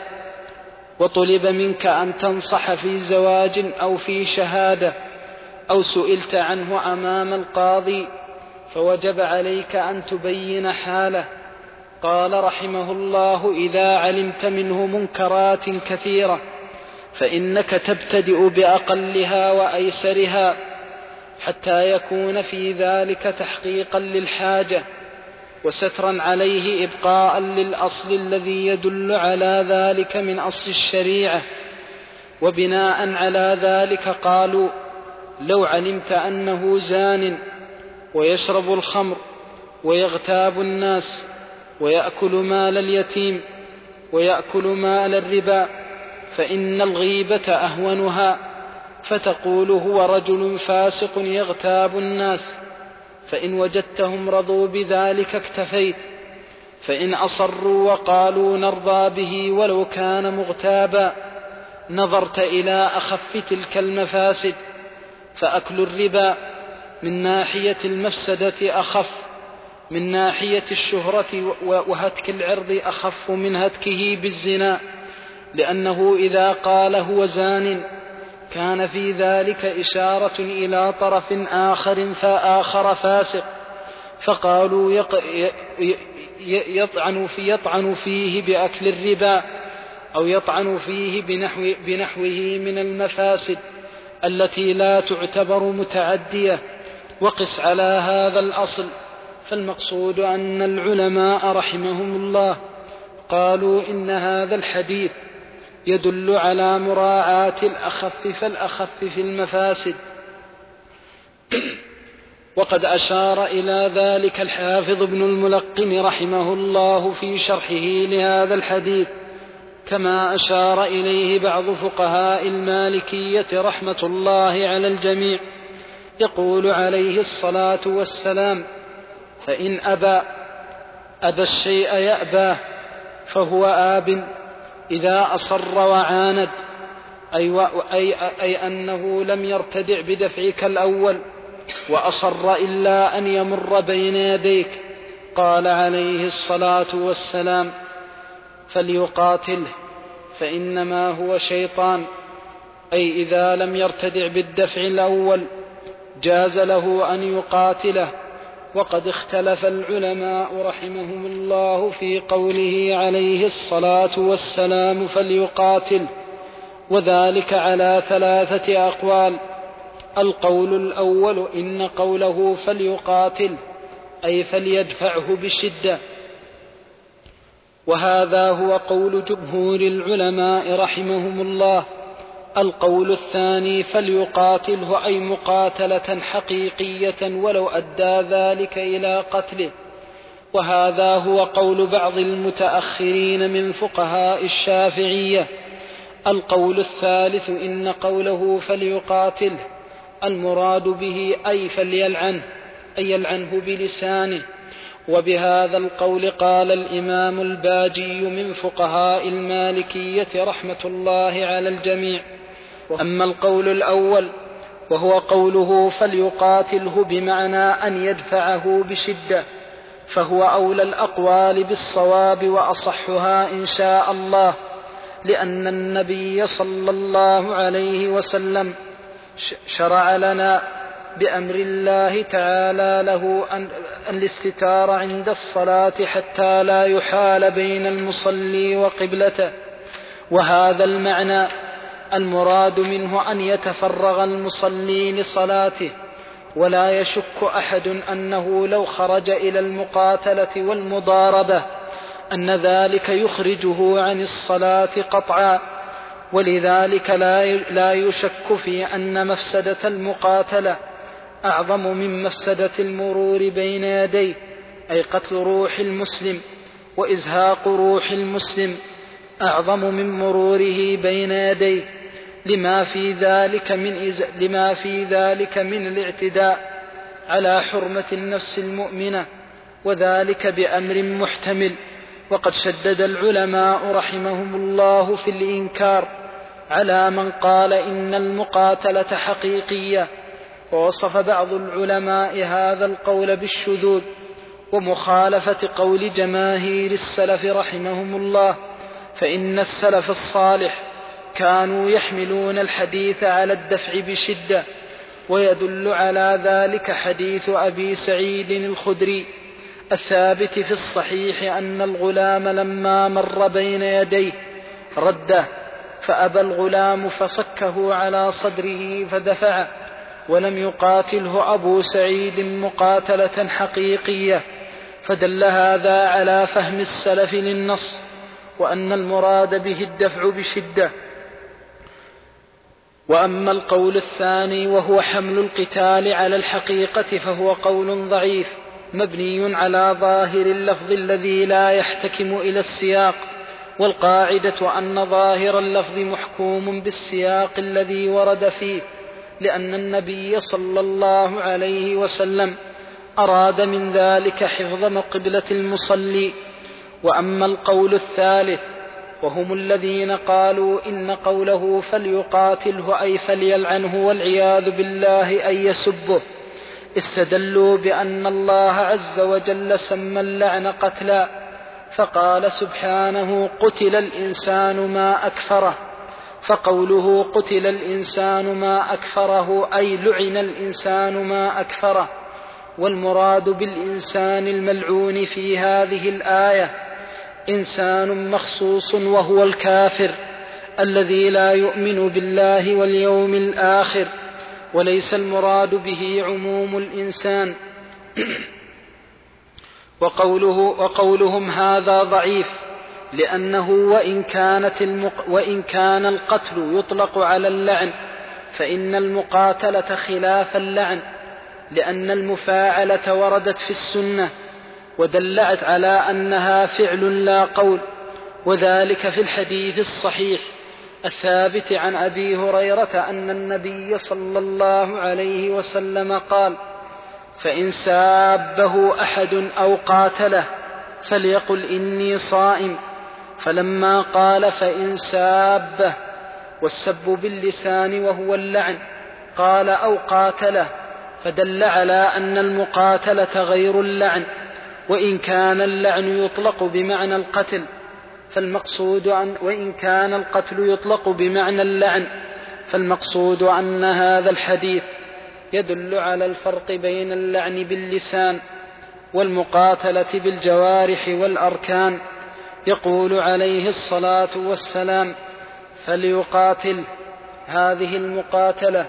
Speaker 2: وطلب منك أن تنصح في زواج أو في شهادة أو سئلت عنه أمام القاضي، فوجب عليك أن تبين حاله. قال رحمه الله: إذا علمت منه منكرات كثيرة فإنك تبتدئ بأقلها وأيسرها، حتى يكون في ذلك تحقيقا للحاجة وسترا عليه إبقاء للأصل الذي يدل على ذلك من أصل الشريعة. وبناء على ذلك قالوا: لو علمت أنه زان ويشرب الخمر ويغتاب الناس ويأكل مال اليتيم ويأكل مال الربا فإن الغيبة أهونها، فتقول هو رجل فاسق يغتاب الناس، فإن وجدتهم رضوا بذلك اكتفيت، فإن أصروا وقالوا نرضى به ولو كان مغتابا نظرت إلى أخف تلك المفاسد. فأكل الربا من ناحية المفسدة أخف، من ناحية الشهرة وهتك العرض أخف من هتكه بالزنا، لأنه إذا قال هو زان كان في ذلك إشارة إلى طرف آخر فآخر فاسق، فقالوا يطعن فيه بأكل الربا، أو يطعن فيه بنحوه من المفاسد التي لا تعتبر متعدية. وقس على هذا الأصل. فالمقصود أن العلماء رحمهم الله قالوا إن هذا الحديث يدل على مراعاة الأخف فالأخف في المفاسد. وقد أشار إلى ذلك الحافظ ابن الملقن رحمه الله في شرحه لهذا الحديث، كما أشار إليه بعض فقهاء المالكية رحمة الله على الجميع. يقول عليه الصلاة والسلام: فإن أبى الشيء يأباه فهو آب إذا أصر وعاند، أي أنه لم يرتدع بدفعك الأول وأصر إلا أن يمر بين يديك. قال عليه الصلاة والسلام: فليقاتله فإنما هو شيطان، أي إذا لم يرتدع بالدفع الأول جاز له أن يقاتله. وقد اختلف العلماء رحمهم الله في قوله عليه الصلاة والسلام فليقاتل، وذلك على 3 أقوال. القول الأول إن قوله فليقاتل أي فليدفعه بشدة، وهذا هو قول جمهور العلماء رحمهم الله. القول الثاني فليقاتله أي مقاتلة حقيقية ولو أدى ذلك إلى قتله، وهذا هو قول بعض المتأخرين من فقهاء الشافعية. القول الثالث إن قوله فليقاتله المراد به أي فليلعنه، أي يلعنه بلسانه. وبهذا القول قال الإمام الباجي من فقهاء المالكية رحمة الله على الجميع. أما القول الأول وهو قوله فليقاتله بمعنى أن يدفعه بشدة، فهو أولى الأقوال بالصواب وأصحها إن شاء الله، لأن النبي صلى الله عليه وسلم شرع لنا بأمر الله تعالى له أن الاستتار عند الصلاة حتى لا يحال بين المصلي وقبلته. وهذا المعنى المراد منه أن يتفرغ المصلي لصلاته، ولا يشك أحد أنه لو خرج إلى المقاتلة والمضاربة أن ذلك يخرجه عن الصلاة قطعا. ولذلك لا يشك في أن مفسدة المقاتلة أعظم من مفسدة المرور بين يديه، أي قتل روح المسلم وإزهاق روح المسلم أعظم من مروره بين يديه، لما في ذلك من الاعتداء على حرمة النفس المؤمنة، وذلك بأمر محتمل. وقد شدد العلماء رحمهم الله في الإنكار على من قال إن المقاتلة حقيقية، ووصف بعض العلماء هذا القول بالشذوذ ومخالفة قول جماهير السلف رحمهم الله. فإن السلف الصالح كانوا يحملون الحديث على الدفع بشدة، ويدل على ذلك حديث أبي سعيد الخدري الثابت في الصحيح أن الغلام لما مر بين يديه رده، فأبى الغلام فصكه على صدره فدفعه، ولم يقاتله أبو سعيد مقاتلة حقيقية. فدل هذا على فهم السلف للنص، وأن المراد به الدفع بشدة. وأما القول الثاني وهو حمل القتال على الحقيقة فهو قول ضعيف مبني على ظاهر اللفظ الذي لا يحتكم إلى السياق، والقاعدة أن ظاهر اللفظ محكوم بالسياق الذي ورد فيه، لأن النبي صلى الله عليه وسلم أراد من ذلك حفظ مقبلة المصلي. وأما القول الثالث وهم الذين قالوا إن قوله فليقاتله أي فليلعنه والعياذ بالله أن يسبه، استدلوا بأن الله عز وجل سمى اللعن قتلا، فقال سبحانه قتل الإنسان ما أكفره، فقوله قتل الإنسان ما أكفره أي لعن الإنسان ما أكفره. والمراد بالإنسان الملعون في هذه الآية إنسان مخصوص وهو الكافر الذي لا يؤمن بالله واليوم الآخر، وليس المراد به عموم الإنسان. وقولهم هذا ضعيف، لأنه وإن كان القتل يطلق على اللعن فإن المقاتلة خلاف اللعن، لأن المفاعلة وردت في السنة ودلت على أنها فعل لا قول، وذلك في الحديث الصحيح الثابت عن أبي هريرة أن النبي صلى الله عليه وسلم قال: فإن سابه أحد أو قاتله فليقل إني صائم. فلما قال فإن سابه، والسب باللسان وهو اللعن، قال أو قاتله، فدل على أن المقاتلة غير اللعن، وإن كان اللعن يطلق بمعنى القتل وإن كان القتل يطلق بمعنى اللعن، فالمقصود أن هذا الحديث يدل على الفرق بين اللعن باللسان والمقاتلة بالجوارح والأركان. يقول عليه الصلاة والسلام: فليقاتل. هذه المقاتلة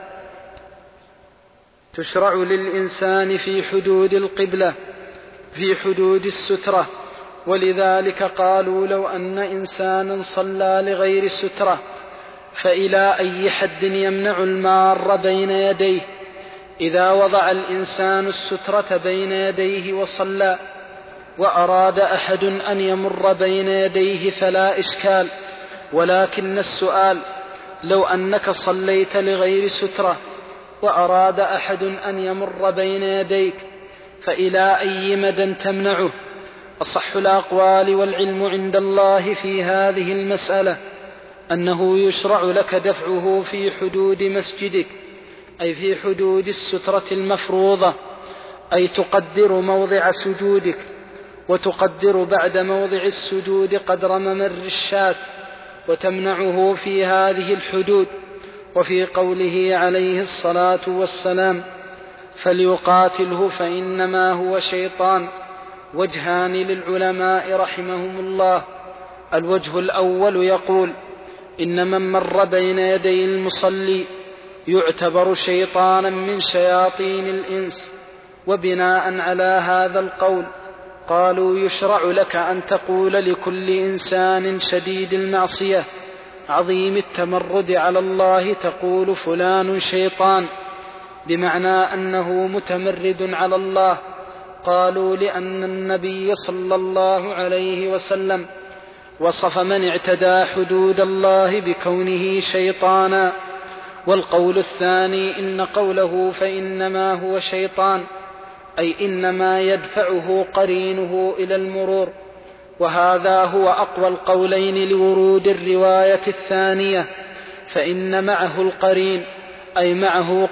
Speaker 2: تشرع للإنسان في حدود القبلة، في حدود السترة، ولذلك قالوا لو أن إنسانا صلى لغير سترة فإلى أي حد يمنع المار بين يديه؟ إذا وضع الإنسان السترة بين يديه وصلى وأراد أحد أن يمر بين يديه فلا إشكال، ولكن السؤال: لو أنك صليت لغير سترة وأراد أحد أن يمر بين يديك فإلى أي مدى تمنعه؟ أصح الأقوال والعلم عند الله في هذه المسألة أنه يشرع لك دفعه في حدود مسجدك، أي في حدود السترة المفروضة، أي تقدر موضع سجودك، وتقدر بعد موضع السجود قدر ممر الشاة، وتمنعه في هذه الحدود. وفي قوله عليه الصلاة والسلام: فليقاتله فإنما هو شيطان، وجهان للعلماء رحمهم الله: الوجه الأول يقول إن من مر بين يدي المصلي يعتبر شيطانا من شياطين الإنس، وبناء على هذا القول قالوا يشرع لك أن تقول لكل إنسان شديد المعصية عظيم التمرد على الله تقول فلان شيطان، بمعنى أنه متمرد على الله. قالوا لأن النبي صلى الله عليه وسلم وصف من اعتدى حدود الله بكونه شيطانا. والقول الثاني إن قوله فإنما هو شيطان أي إنما يدفعه قرينه إلى المرور، وهذا هو أقوى القولين لورود الرواية الثانية، فإن معه القرين أي معه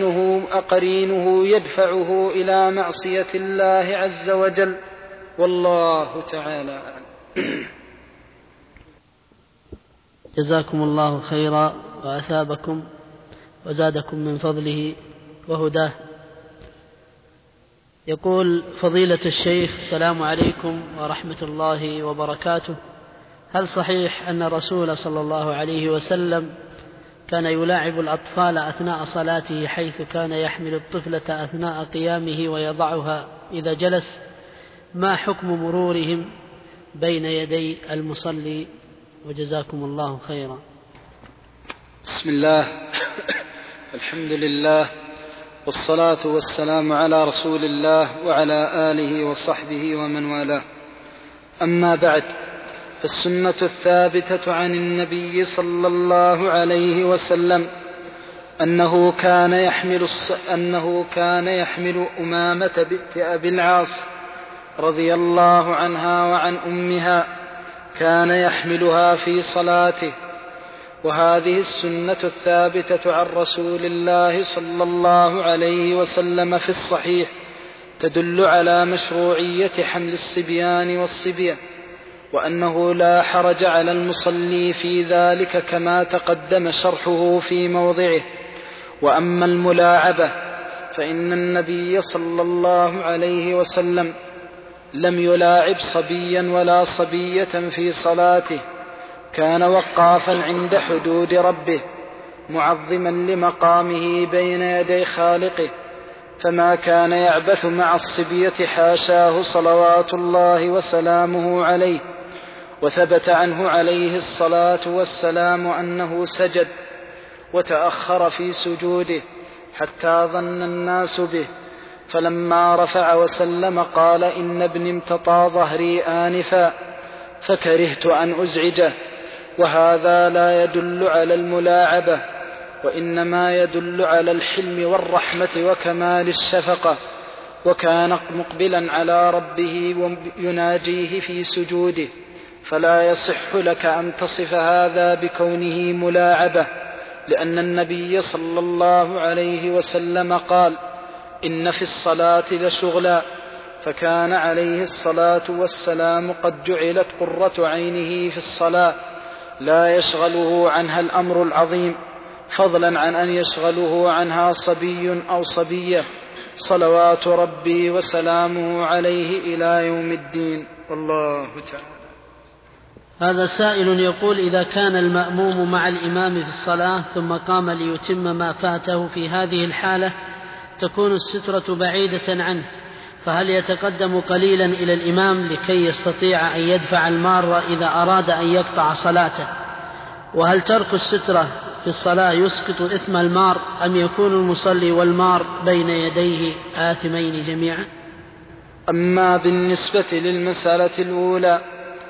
Speaker 2: قرينه يدفعه إلى معصية الله عز وجل، والله تعالى أعلم.
Speaker 3: جزاكم الله خيرا وأثابكم وزادكم من فضله وهداه. يقول فضيلة الشيخ: السلام عليكم ورحمة الله وبركاته. هل صحيح أن الرسول صلى الله عليه وسلم كان يلاعب الأطفال أثناء صلاته، حيث كان يحمل الطفلة أثناء قيامه ويضعها إذا جلس؟ ما حكم مرورهم بين يدي المصلي؟ وجزاكم الله خيرا.
Speaker 2: بسم الله، الحمد لله، والصلاة والسلام على رسول الله وعلى آله وصحبه ومن والاه. أما بعد، فالسنة الثابتة عن النبي صلى الله عليه وسلم أنه كان يحمل أمامة بنت أبي العاص رضي الله عنها وعن أمها، كان يحملها في صلاته. وهذه السنة الثابتة عن رسول الله صلى الله عليه وسلم في الصحيح تدل على مشروعية حمل الصبيان والصبية، وأنه لا حرج على المصلي في ذلك كما تقدم شرحه في موضعه. وأما الملاعبة فإن النبي صلى الله عليه وسلم لم يلاعب صبيا ولا صبية في صلاته، كان وقافا عند حدود ربه معظما لمقامه بين يدي خالقه، فما كان يعبث مع الصبية حاشاه صلوات الله وسلامه عليه. وثبت عنه عليه الصلاة والسلام أنه سجد وتأخر في سجوده حتى ظن الناس به، فلما رفع وسلم قال: إن ابني امتطى ظهري آنفا، فكرهت أن أزعجه، وهذا لا يدل على الملاعبة، وإنما يدل على الحلم والرحمة وكمال الشفقة. وكان مقبلا على ربه ويناجيه في سجوده، فلا يصح لك أن تصف هذا بكونه ملاعبة، لأن النبي صلى الله عليه وسلم قال: إن في الصلاة لشغلا، فكان عليه الصلاة والسلام قد جعلت قرة عينه في الصلاة، لا يشغله عنها الأمر العظيم، فضلا عن أن يشغله عنها صبي أو صبية، صلوات ربي وسلامه عليه إلى يوم الدين. والله تعالى.
Speaker 3: هذا سائل يقول: إذا كان المأموم مع الإمام في الصلاة ثم قام ليتم ما فاته، في هذه الحالة تكون السترة بعيدة عنه، فهل يتقدم قليلا إلى الإمام لكي يستطيع أن يدفع المار إذا أراد أن يقطع صلاته؟ وهل ترك السترة في الصلاة يسقط إثم المار، أم يكون المصلي والمار بين يديه آثمين جميعا؟
Speaker 2: أما بالنسبة للمسألة الأولى،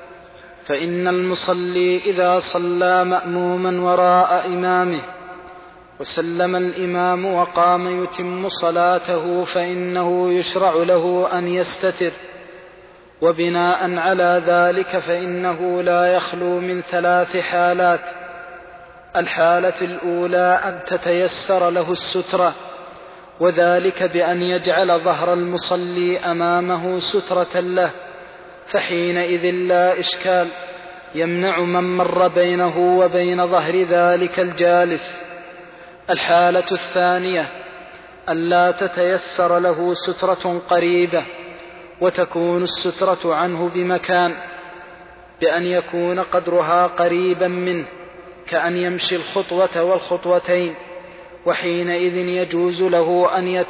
Speaker 2: فإن المصلي إذا صلى مأموما وراء إمامه وسلم الإمام وقام يتم صلاته، فإنه يشرع له أن يستتر، وبناء على ذلك فإنه لا يخلو من 3 حالات. الحالة الأولى أن تتيسر له السترة، وذلك بأن يجعل ظهر المصلي أمامه سترة له، فحينئذ لا إشكال، يمنع من مر بينه وبين ظهر ذلك الجالس. الحالة الثانية أن لا تتيسر له سترة قريبة، وتكون السترة عنه بمكان، بأن يكون قدرها قريبا منه، كأن يمشي الخطوة والخطوتين، وحينئذ يجوز له أن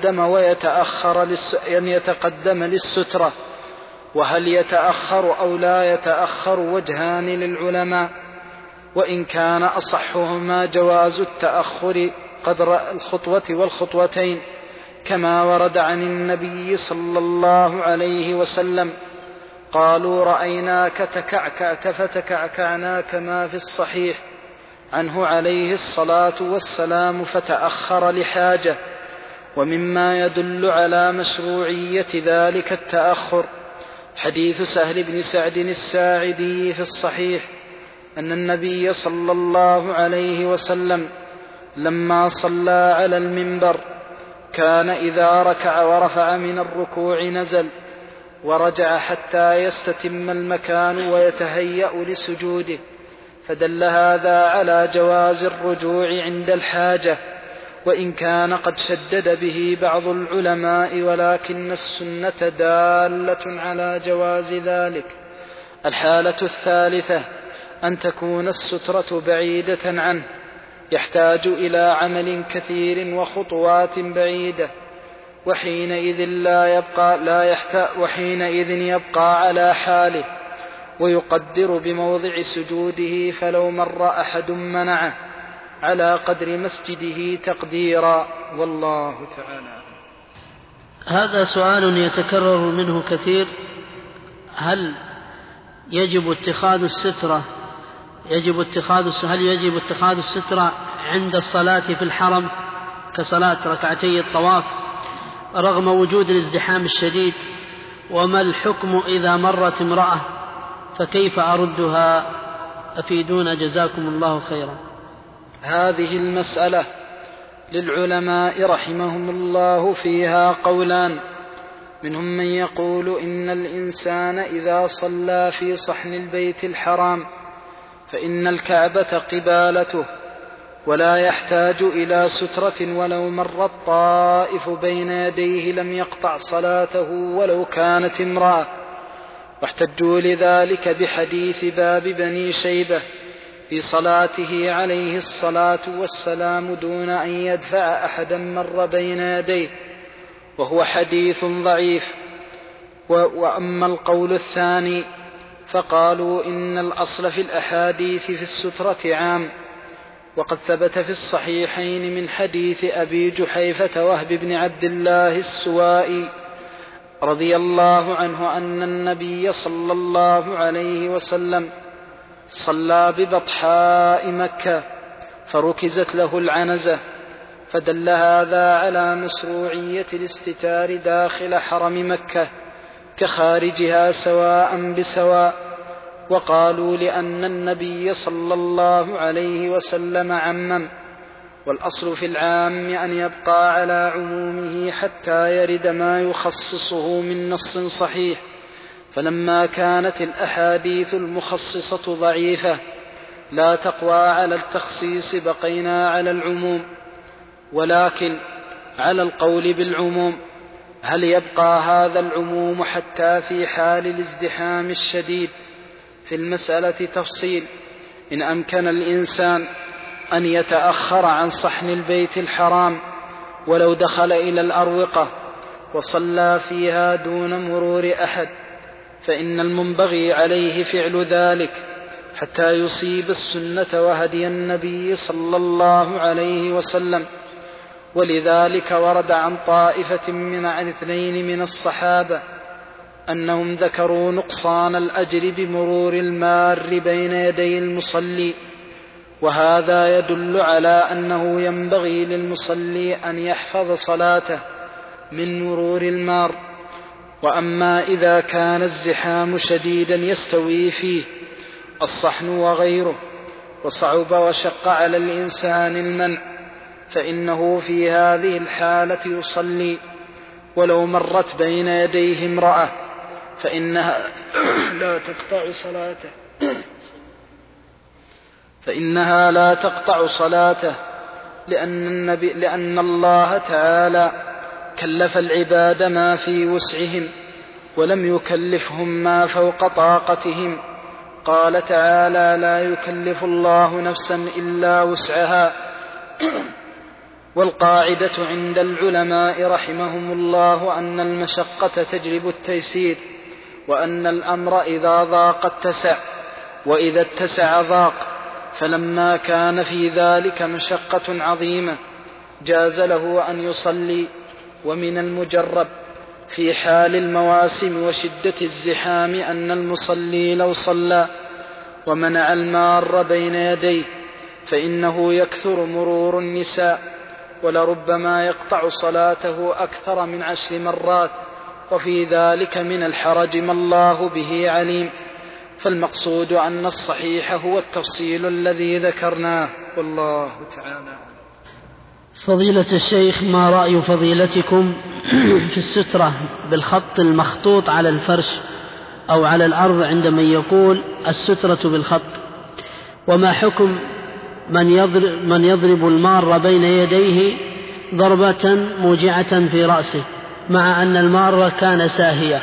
Speaker 2: يتقدم للسترة. وهل يتأخر أو لا يتأخر وجهان للعلماء، وإن كان أصحهما جواز التأخر قدر الخطوة والخطوتين، كما ورد عن النبي صلى الله عليه وسلم: قالوا: رأيناك تكعكعت فتكعكعنا، كما في الصحيح عنه عليه الصلاة والسلام، فتأخر لحاجة. ومما يدل على مشروعية ذلك التأخر حديث سهل بن سعد الساعدي في الصحيح أن النبي صلى الله عليه وسلم لما صلى على المنبر كان إذا ركع ورفع من الركوع نزل ورجع حتى يستتم المكان ويتهيأ لسجوده، فدل هذا على جواز الرجوع عند الحاجة، وإن كان قد شدد به بعض العلماء، ولكن السنة دالة على جواز ذلك. الحالة الثالثة أن تكون السترة بعيدة عنه، يحتاج إلى عمل كثير وخطوات بعيدة، وحينئذ يبقى على حاله، ويقدر بموضع سجوده، فلو مر أحد منعه على قدر مسجده تقديرا. والله تعالى.
Speaker 3: هذا سؤال يتكرر منه كثير: هل يجب اتخاذ السترة عند الصلاة في الحرم كصلاة ركعتي الطواف رغم وجود الازدحام الشديد؟ وما الحكم إذا مرت امرأة فكيف أردها؟ أفيدونا جزاكم الله خيرا.
Speaker 2: هذه المسألة للعلماء رحمهم الله فيها قولان، منهم من يقول إن الإنسان إذا صلى في صحن البيت الحرام فإن الكعبة قبالته ولا يحتاج إلى سترة، ولو مر الطائف بين يديه لم يقطع صلاته ولو كانت امرأة. واحتجوا لذلك بحديث باب بني شيبة في صلاته عليه الصلاة والسلام دون أن يدفع أحدا مر بين يديه، وهو حديث ضعيف. وأما القول الثاني فقالوا إن الأصل في الأحاديث في السترة عام، وقد ثبت في الصحيحين من حديث أبي جحيفة وهب بن عبد الله السوائي رضي الله عنه أن النبي صلى الله عليه وسلم صلى ببطحاء مكة فركزت له العنزة، فدل هذا على مشروعية الاستتار داخل حرم مكة كخارجها سواء بسواء. وقالوا لأن النبي صلى الله عليه وسلم عمم، والأصل في العام أن يبقى على عمومه حتى يرد ما يخصصه من نص صحيح، فلما كانت الأحاديث المخصصة ضعيفة لا تقوى على التخصيص بقينا على العموم. ولكن على القول بالعموم هل يبقى هذا العموم حتى في حال الازدحام الشديد؟ في المسألة تفصيل. إن أمكن الإنسان أن يتأخر عن صحن البيت الحرام ولو دخل إلى الأروقة وصلى فيها دون مرور أحد فإن المنبغي عليه فعل ذلك حتى يصيب السنة وهدي النبي صلى الله عليه وسلم. ولذلك ورد عن طائفة عن 2 من الصحابة أنهم ذكروا نقصان الأجر بمرور المار بين يدي المصلي، وهذا يدل على أنه ينبغي للمصلي أن يحفظ صلاته من مرور المار. وأما إذا كان الزحام شديدا يستوي فيه الصحن وغيره وصعب وشق على الإنسان المنع فإنه في هذه الحالة يصلي ولو مرت بين يديه امرأة فإنها لا تقطع صلاته لأن الله تعالى كلف العباد ما في وسعهم ولم يكلفهم ما فوق طاقتهم. قال تعالى: لا يكلف الله نفسا إلا وسعها. والقاعدة عند العلماء رحمهم الله أن المشقة تجلب التيسير، وأن الأمر إذا ضاق اتسع، وإذا اتسع ضاق. فلما كان في ذلك مشقة عظيمة جاز له أن يصلي. ومن المجرب في حال المواسم وشدة الزحام أن المصلي لو صلى ومنع المار بين يديه فإنه يكثر مرور النساء، ولربما يقطع صلاته أكثر من 10 مرات، وفي ذلك من الحرج ما الله به عليم. فالمقصود أن الصحيح هو التفصيل الذي ذكرناه، والله تعالى.
Speaker 3: فضيلة الشيخ، ما رأي فضيلتكم في السترة بالخط المخطوط على الفرش أو على الأرض عند من يقول السترة بالخط؟ وما حكم من يضرب المار بين يديه ضربة موجعة في رأسه مع أن المار كان ساهيا؟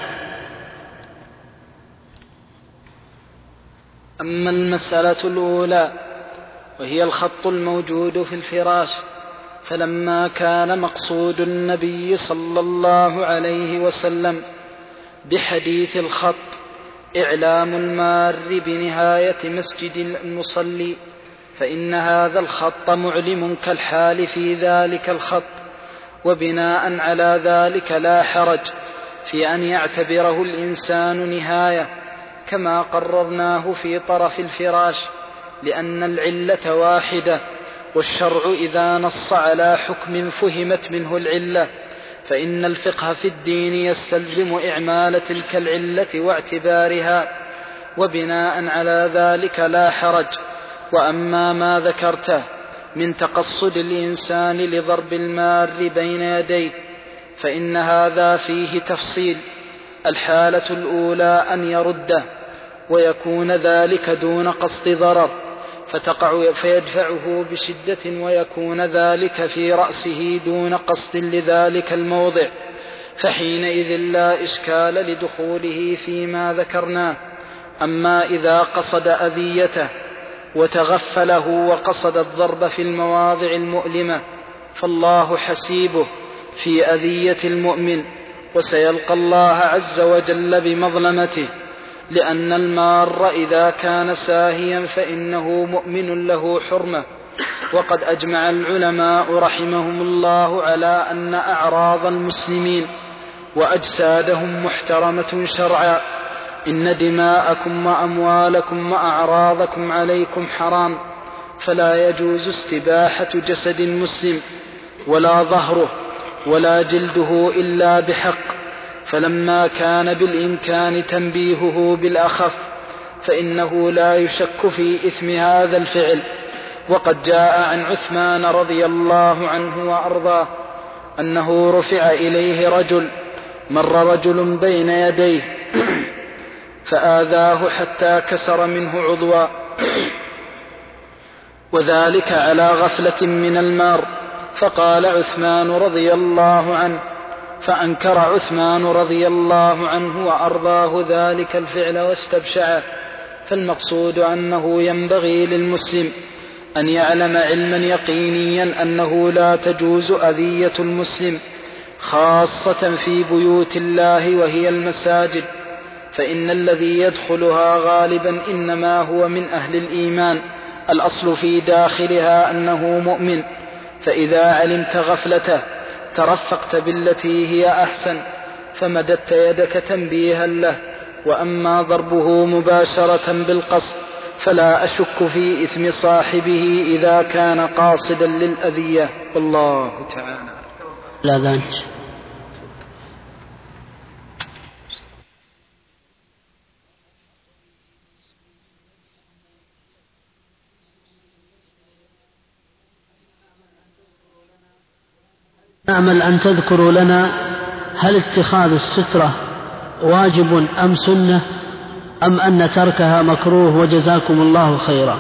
Speaker 2: أما المسألة الأولى وهي الخط الموجود في الفراش، فلما كان مقصود النبي صلى الله عليه وسلم بحديث الخط إعلام المار بنهاية مسجد المصلي، فإن هذا الخط معلم كالحال في ذلك الخط، وبناء على ذلك لا حرج في أن يعتبره الإنسان نهاية كما قررناه في طرف الفراش، لأن العلة واحدة، والشرع إذا نص على حكم فهمت منه العلة فإن الفقه في الدين يستلزم إعمال تلك العلة واعتبارها، وبناء على ذلك لا حرج. وأما ما ذكرته من تقصد الإنسان لضرب المار بين يديه فإن هذا فيه تفصيل. الحالة الأولى أن يرده ويكون ذلك دون قصد ضرر فتقع فيدفعه بشدة، ويكون ذلك في رأسه دون قصد لذلك الموضع، فحينئذ لا إشكال لدخوله فيما ذكرناه. أما إذا قصد أذيته وتغفله وقصد الضرب في المواضع المؤلمة فالله حسيبه في أذية المؤمن، وسيلقى الله عز وجل بمظلمته، لأن المار إذا كان ساهيا فإنه مؤمن له حرمة. وقد أجمع العلماء رحمهم الله على أن أعراض المسلمين وأجسادهم محترمة شرعا. إن دماءكم وأموالكم وأعراضكم عليكم حرام، فلا يجوز استباحة جسد مسلم ولا ظهره ولا جلده إلا بحق. فلما كان بالإمكان تنبيهه بالأخف فإنه لا يشك في إثم هذا الفعل. وقد جاء عن عثمان رضي الله عنه وأرضاه أنه رفع إليه رجل، مر رجل بين يديه فآذاه حتى كسر منه عضوا، وذلك على غفلة من المار. فقال عثمان رضي الله عنه، فأنكر عثمان رضي الله عنه وأرضاه ذلك الفعل واستبشعه. فالمقصود أنه ينبغي للمسلم أن يعلم علما يقينيا أنه لا تجوز أذية المسلم، خاصة في بيوت الله وهي المساجد، فإن الذي يدخلها غالبا إنما هو من أهل الإيمان، الأصل في داخلها أنه مؤمن. فإذا علمت غفلته ترفقت بالتي هي أحسن، فمددت يدك تنبيها له. وأما ضربه مباشرة بالقصد فلا أشك في إثم صاحبه إذا كان قاصدا للأذية، والله تعالى
Speaker 3: لا ذلك. نأمل أن تذكروا لنا هل اتخاذ السترة واجب أم سنة أم أن تركها مكروه، وجزاكم الله خيرا.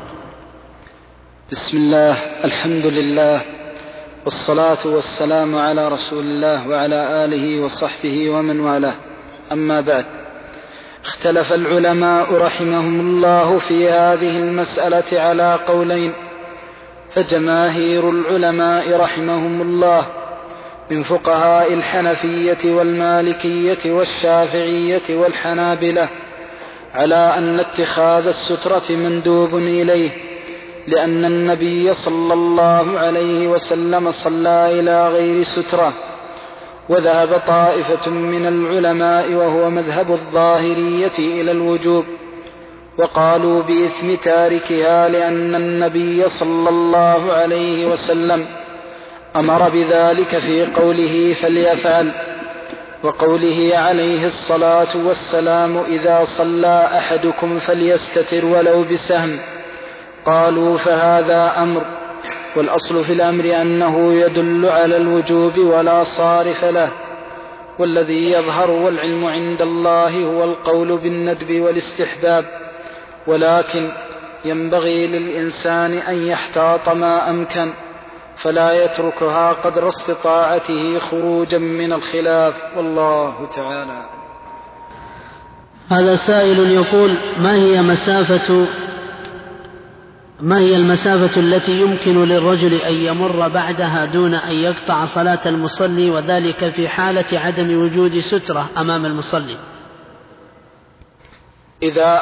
Speaker 2: بسم الله، الحمد لله، والصلاة والسلام على رسول الله وعلى آله وصحبه ومن والاه. أما بعد، اختلف العلماء رحمهم الله في هذه المسألة على قولين. فجماهير العلماء رحمهم الله من فقهاء الحنفية والمالكية والشافعية والحنابلة على أن اتخاذ السترة مندوب إليه، لأن النبي صلى الله عليه وسلم صلى إلى غير سترة. وذهب طائفة من العلماء وهو مذهب الظاهرية إلى الوجوب، وقالوا بإثم تاركها، لأن النبي صلى الله عليه وسلم أمر بذلك في قوله فليفعل، وقوله عليه الصلاة والسلام إذا صلى أحدكم فليستتر ولو بسهم. قالوا فهذا أمر، والأصل في الأمر أنه يدل على الوجوب ولا صارف له. والذي يظهر والعلم عند الله هو القول بالندب والاستحباب، ولكن ينبغي للإنسان أن يحتاط ما أمكن، فلا يتركها قدر استطاعته خروجا من الخلاف، والله تعالى.
Speaker 3: هذا سائل يقول: ما هي المسافة التي يمكن للرجل أن يمر بعدها دون أن يقطع صلاة المصلي، وذلك في حالة عدم وجود سترة أمام المصلي؟
Speaker 2: إذا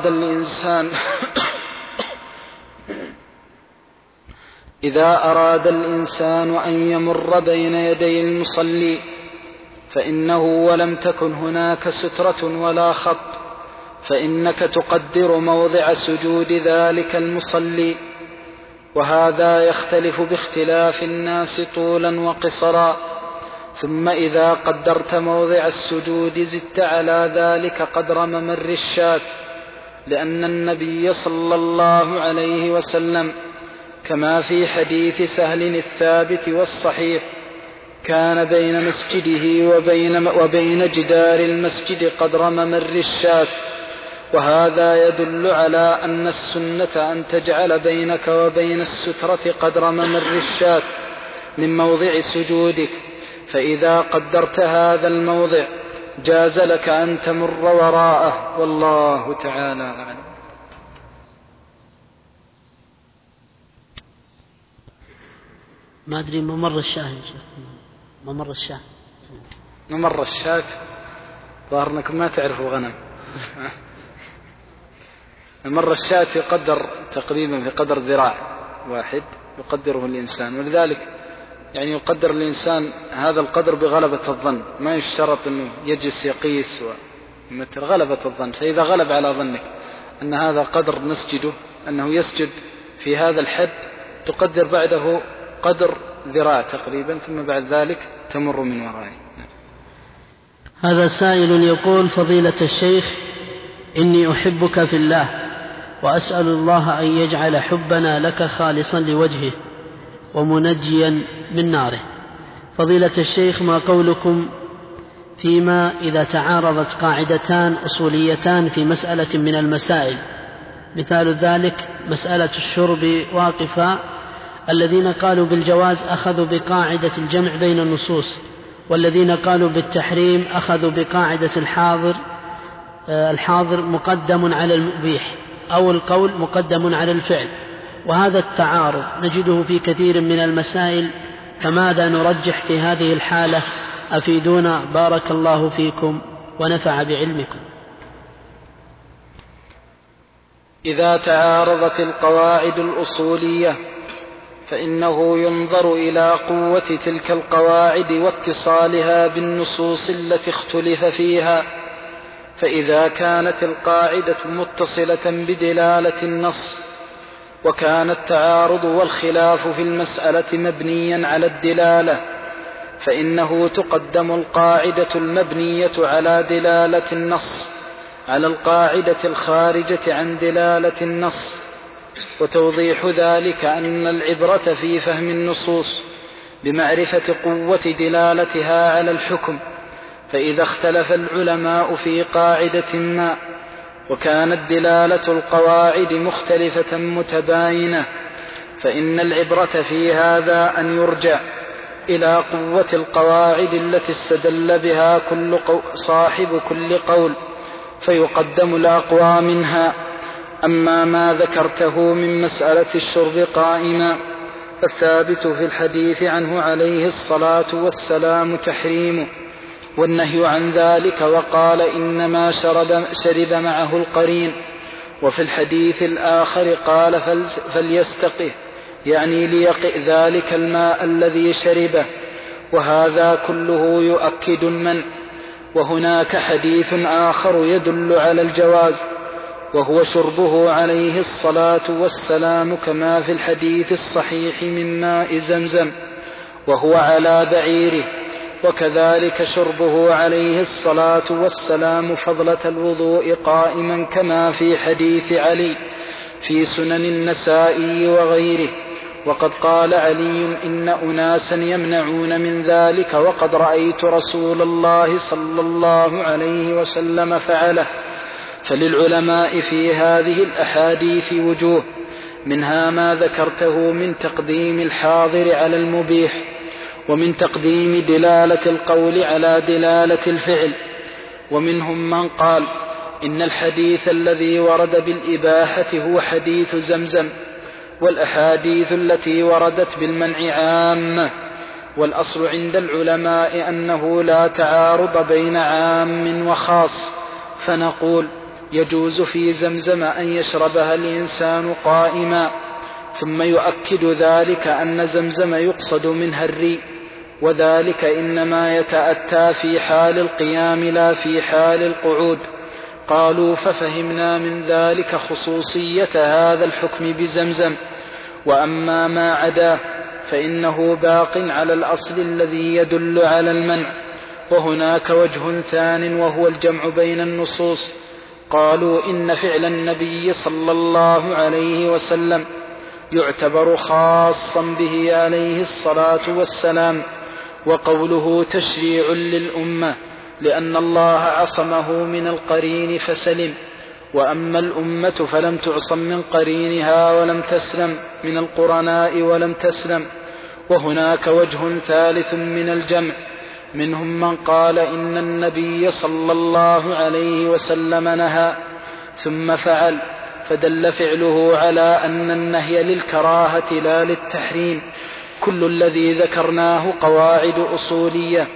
Speaker 2: أراد الإنسان أن يمر بين يدي المصلي فإنه ولم تكن هناك سترة ولا خط، فإنك تقدر موضع سجود ذلك المصلي، وهذا يختلف باختلاف الناس طولا وقصرا. ثم إذا قدرت موضع السجود زدت على ذلك قدر ممر الشاة، لأن النبي صلى الله عليه وسلم كما في حديث سهل الثابت والصحيح كان بين مسجده وبين جدار المسجد قدر ممر الشاة. وهذا يدل على أن السنة أن تجعل بينك وبين السترة قدر ممر الشاة من موضع سجودك، فإذا قدرت هذا الموضع جاز لك أن تمر وراءه، والله تعالى أعلم.
Speaker 3: ما أدري ممر الشاة
Speaker 2: ظاهر أنكم ما تعرفوا غنم. ممر الشاة يقدر تقريبا في قدر ذراع واحد يقدره الإنسان، ولذلك يعني يقدر الإنسان هذا القدر بغلبة الظن، ما يشترط أنه يجلس يقيس مثل غلبة الظن. فإذا غلب على ظنك أن هذا قدر نسجده، أنه يسجد في هذا الحد، تقدر بعده قدر ذراع تقريبا، ثم بعد ذلك تمر من ورائه.
Speaker 3: هذا سائل يقول: فضيلة الشيخ، إني أحبك في الله، وأسأل الله أن يجعل حبنا لك خالصا لوجهه ومنجيا من ناره. فضيلة الشيخ، ما قولكم فيما إذا تعارضت قاعدتان أصوليتان في مسألة من المسائل، مثال ذلك مسألة الشرب واقفا، الذين قالوا بالجواز أخذوا بقاعدة الجمع بين النصوص، والذين قالوا بالتحريم أخذوا بقاعدة الحاضر مقدم على المبيح، أو القول مقدم على الفعل، وهذا التعارض نجده في كثير من المسائل، فماذا نرجح في هذه الحالة؟ أفيدونا بارك الله فيكم ونفع بعلمكم.
Speaker 2: إذا تعارضت القواعد الأصولية فإنه ينظر إلى قوة تلك القواعد واتصالها بالنصوص التي اختلف فيها، فإذا كانت القاعدة متصلة بدلالة النص وكان التعارض والخلاف في المسألة مبنيا على الدلالة، فإنه تقدم القاعدة المبنية على دلالة النص على القاعدة الخارجة عن دلالة النص. وتوضيح ذلك أن العبرة في فهم النصوص بمعرفة قوة دلالتها على الحكم، فإذا اختلف العلماء في قاعدة ما وكانت دلالة القواعد مختلفة متباينة، فإن العبرة في هذا أن يرجع إلى قوة القواعد التي استدل بها صاحب كل قول، فيقدم الأقوى منها. أما ما ذكرته من مسألة الشرب قائما فالثابت في الحديث عنه عليه الصلاة والسلام تحريمه والنهي عن ذلك، وقال إنما شرب معه القرين. وفي الحديث الآخر قال فليستقه، يعني ليقئ ذلك الماء الذي شربه، وهذا كله يؤكد المنع. وهناك حديث آخر يدل على الجواز، وهو شربه عليه الصلاة والسلام كما في الحديث الصحيح من ماء زمزم وهو على بعيره، وكذلك شربه عليه الصلاة والسلام فضلة الوضوء قائما كما في حديث علي في سنن النسائي وغيره. وقد قال علي إن أناسا يمنعون من ذلك، وقد رأيت رسول الله صلى الله عليه وسلم فعله. فللعلماء في هذه الأحاديث وجوه، منها ما ذكرته من تقديم الحاضر على المبيح، ومن تقديم دلالة القول على دلالة الفعل. ومنهم من قال إن الحديث الذي ورد بالإباحة هو حديث زمزم، والأحاديث التي وردت بالمنع عامة. والأصل عند العلماء أنه لا تعارض بين عام وخاص، فنقول يجوز في زمزم أن يشربها الإنسان قائما، ثم يؤكد ذلك أن زمزم يقصد منها الري، وذلك إنما يتأتى في حال القيام لا في حال القعود. قالوا ففهمنا من ذلك خصوصية هذا الحكم بزمزم، وأما ما عداه فإنه باق على الأصل الذي يدل على المنع. وهناك وجه ثان وهو الجمع بين النصوص. قالوا إن فعل النبي صلى الله عليه وسلم يعتبر خاصا به عليه الصلاة والسلام، وقوله تشريع للأمة لأن الله عصمه من القرين فسلم، وأما الأمة فلم تعصم من قرينها ولم تسلم، من القرناء ولم تسلم. وهناك وجه ثالث من الجمع، منهم من قال إن النبي صلى الله عليه وسلم نهى ثم فعل، فدل فعله على أن النهي للكراهة لا للتحريم. كل الذي ذكرناه قواعد أصولية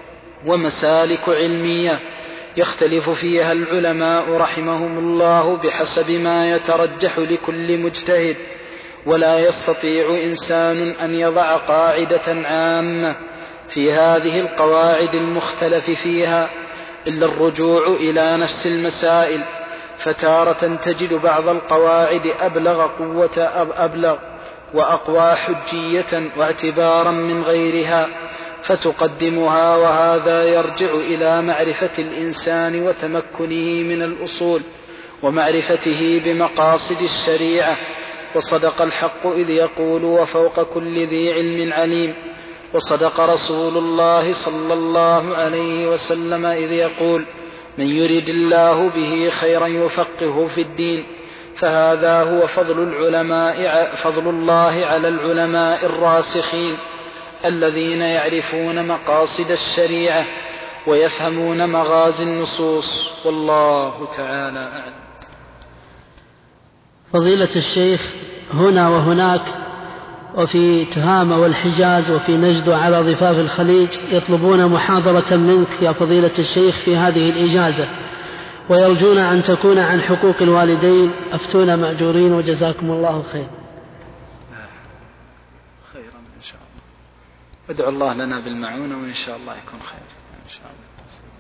Speaker 2: ومسالك علمية يختلف فيها العلماء رحمهم الله بحسب ما يترجح لكل مجتهد، ولا يستطيع إنسان أن يضع قاعدة عامة في هذه القواعد المختلف فيها إلا الرجوع إلى نفس المسائل، فتارة تجد بعض القواعد أبلغ وأقوى حجية واعتبارا من غيرها فتقدمها، وهذا يرجع إلى معرفة الإنسان وتمكنه من الأصول ومعرفته بمقاصد الشريعة. وصدق الحق إذ يقول وفوق كل ذي علم عليم، وصدق رسول الله صلى الله عليه وسلم إذ يقول من يرد الله به خيرا يفقهه في الدين. فهذا هو فضل الله على العلماء الراسخين الذين يعرفون مقاصد الشريعة ويفهمون مغازي النصوص، والله تعالى أعلم.
Speaker 3: فضيلة الشيخ، هنا وهناك وفي تهامة والحجاز وفي نجد وعلى ضفاف الخليج يطلبون محاضرة منك يا فضيلة الشيخ في هذه الإجازة، ويرجون أن تكون عن حقوق الوالدين. أفتونا مأجورين وجزاكم الله خير.
Speaker 2: خيرا إن شاء الله، ادعو الله لنا بالمعونة وإن شاء الله يكون خير إن شاء الله.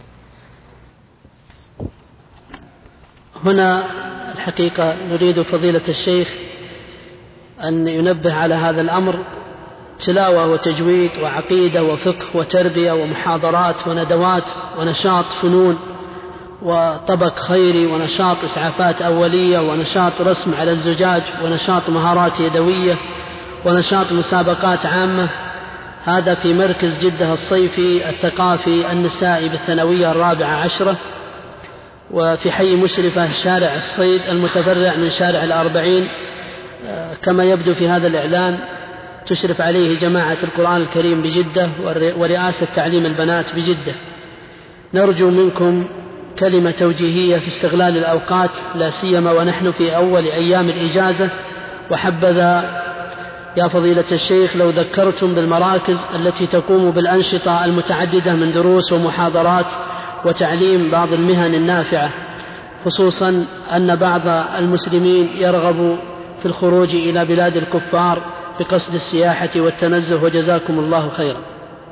Speaker 3: هنا الحقيقة نريد فضيلة الشيخ أن ينبه على هذا الأمر: تلاوة وتجويد وعقيدة وفقه وتربية ومحاضرات وندوات ونشاط فنون وطبق خيري ونشاط إسعافات أولية ونشاط رسم على الزجاج ونشاط مهارات يدوية ونشاط مسابقات عامة. هذا في مركز جدة الصيفي الثقافي النسائي بالثانوية 14، وفي حي مشرفة شارع الصيد المتفرع من شارع 40. كما يبدو في هذا الإعلان تشرف عليه جماعة القرآن الكريم بجدة ورئاسة تعليم البنات بجدة. نرجو منكم كلمة توجيهية في استغلال الأوقات، لا سيما ونحن في أول أيام الإجازة. وحبذا يا فضيلة الشيخ لو ذكرتم بالمراكز التي تقوم بالأنشطة المتعددة من دروس ومحاضرات وتعليم بعض المهن النافعة، خصوصا أن بعض المسلمين يرغب في الخروج إلى بلاد الكفار بقصد السياحة والتنزه، وجزاكم الله خيرا.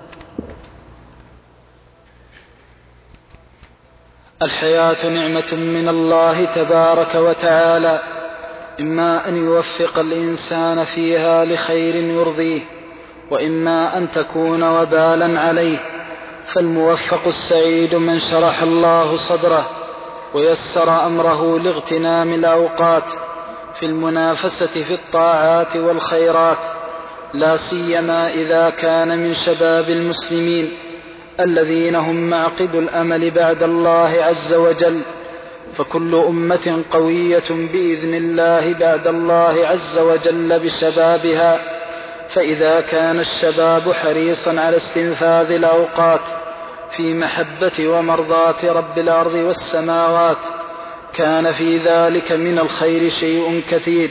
Speaker 2: الحياة نعمة من الله تبارك وتعالى، إما أن يوفق الإنسان فيها لخير يرضيه، وإما أن تكون وبالا عليه. فالموفق السعيد من شرح الله صدره ويسر أمره لاغتنام الأوقات في المنافسة في الطاعات والخيرات، لا سيما إذا كان من شباب المسلمين الذين هم معقد الأمل بعد الله عز وجل. فكل أمة قوية بإذن الله بعد الله عز وجل بشبابها، فإذا كان الشباب حريصا على استنفاذ الأوقات في محبة ومرضاة رب الأرض والسماوات كان في ذلك من الخير شيء كثير.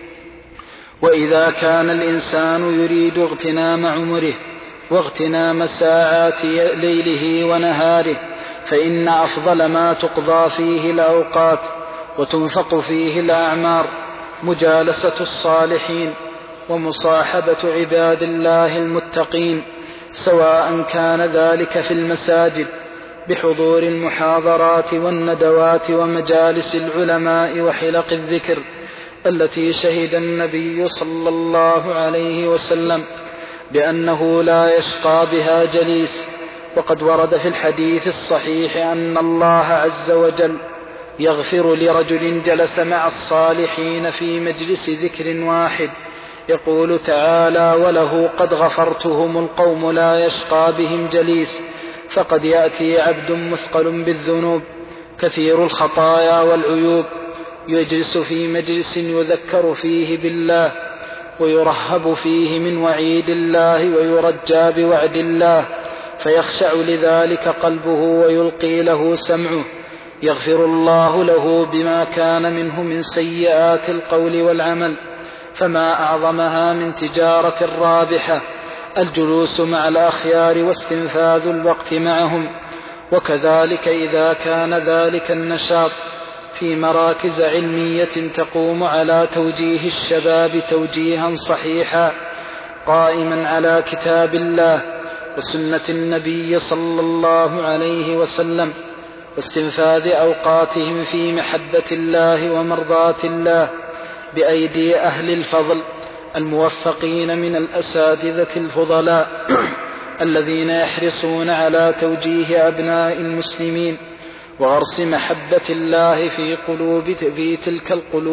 Speaker 2: وإذا كان الإنسان يريد اغتنام عمره واغتنام ساعات ليله ونهاره، فإن أفضل ما تقضى فيه الأوقات وتنفق فيه الأعمار مجالسة الصالحين ومصاحبة عباد الله المتقين، سواء كان ذلك في المساجد بحضور المحاضرات والندوات ومجالس العلماء وحلق الذكر التي شهد النبي صلى الله عليه وسلم بأنه لا يشقى بها جليس. وقد ورد في الحديث الصحيح أن الله عز وجل يغفر لرجل جلس مع الصالحين في مجلس ذكر واحد، يقول تعالى: وله قد غفرتهم القوم لا يشقى بهم جليس. فقد يأتي عبد مثقل بالذنوب كثير الخطايا والعيوب يجلس في مجلس يذكر فيه بالله ويرهب فيه من وعيد الله ويرجى بوعد الله، فيخشع لذلك قلبه ويلقي له سمعه، يغفر الله له بما كان منه من سيئات القول والعمل. فما أعظمها من تجارة رابحة الجلوس مع الأخيار واستنفاذ الوقت معهم. وكذلك إذا كان ذلك النشاط في مراكز علمية تقوم على توجيه الشباب توجيها صحيحا قائما على كتاب الله وسنة النبي صلى الله عليه وسلم، واستنفاذ أوقاتهم في محبة الله ومرضاة الله بأيدي أهل الفضل الموفقين من الأساتذة الفضلاء الذين يحرصون على توجيه أبناء المسلمين وغرس محبة الله في تلك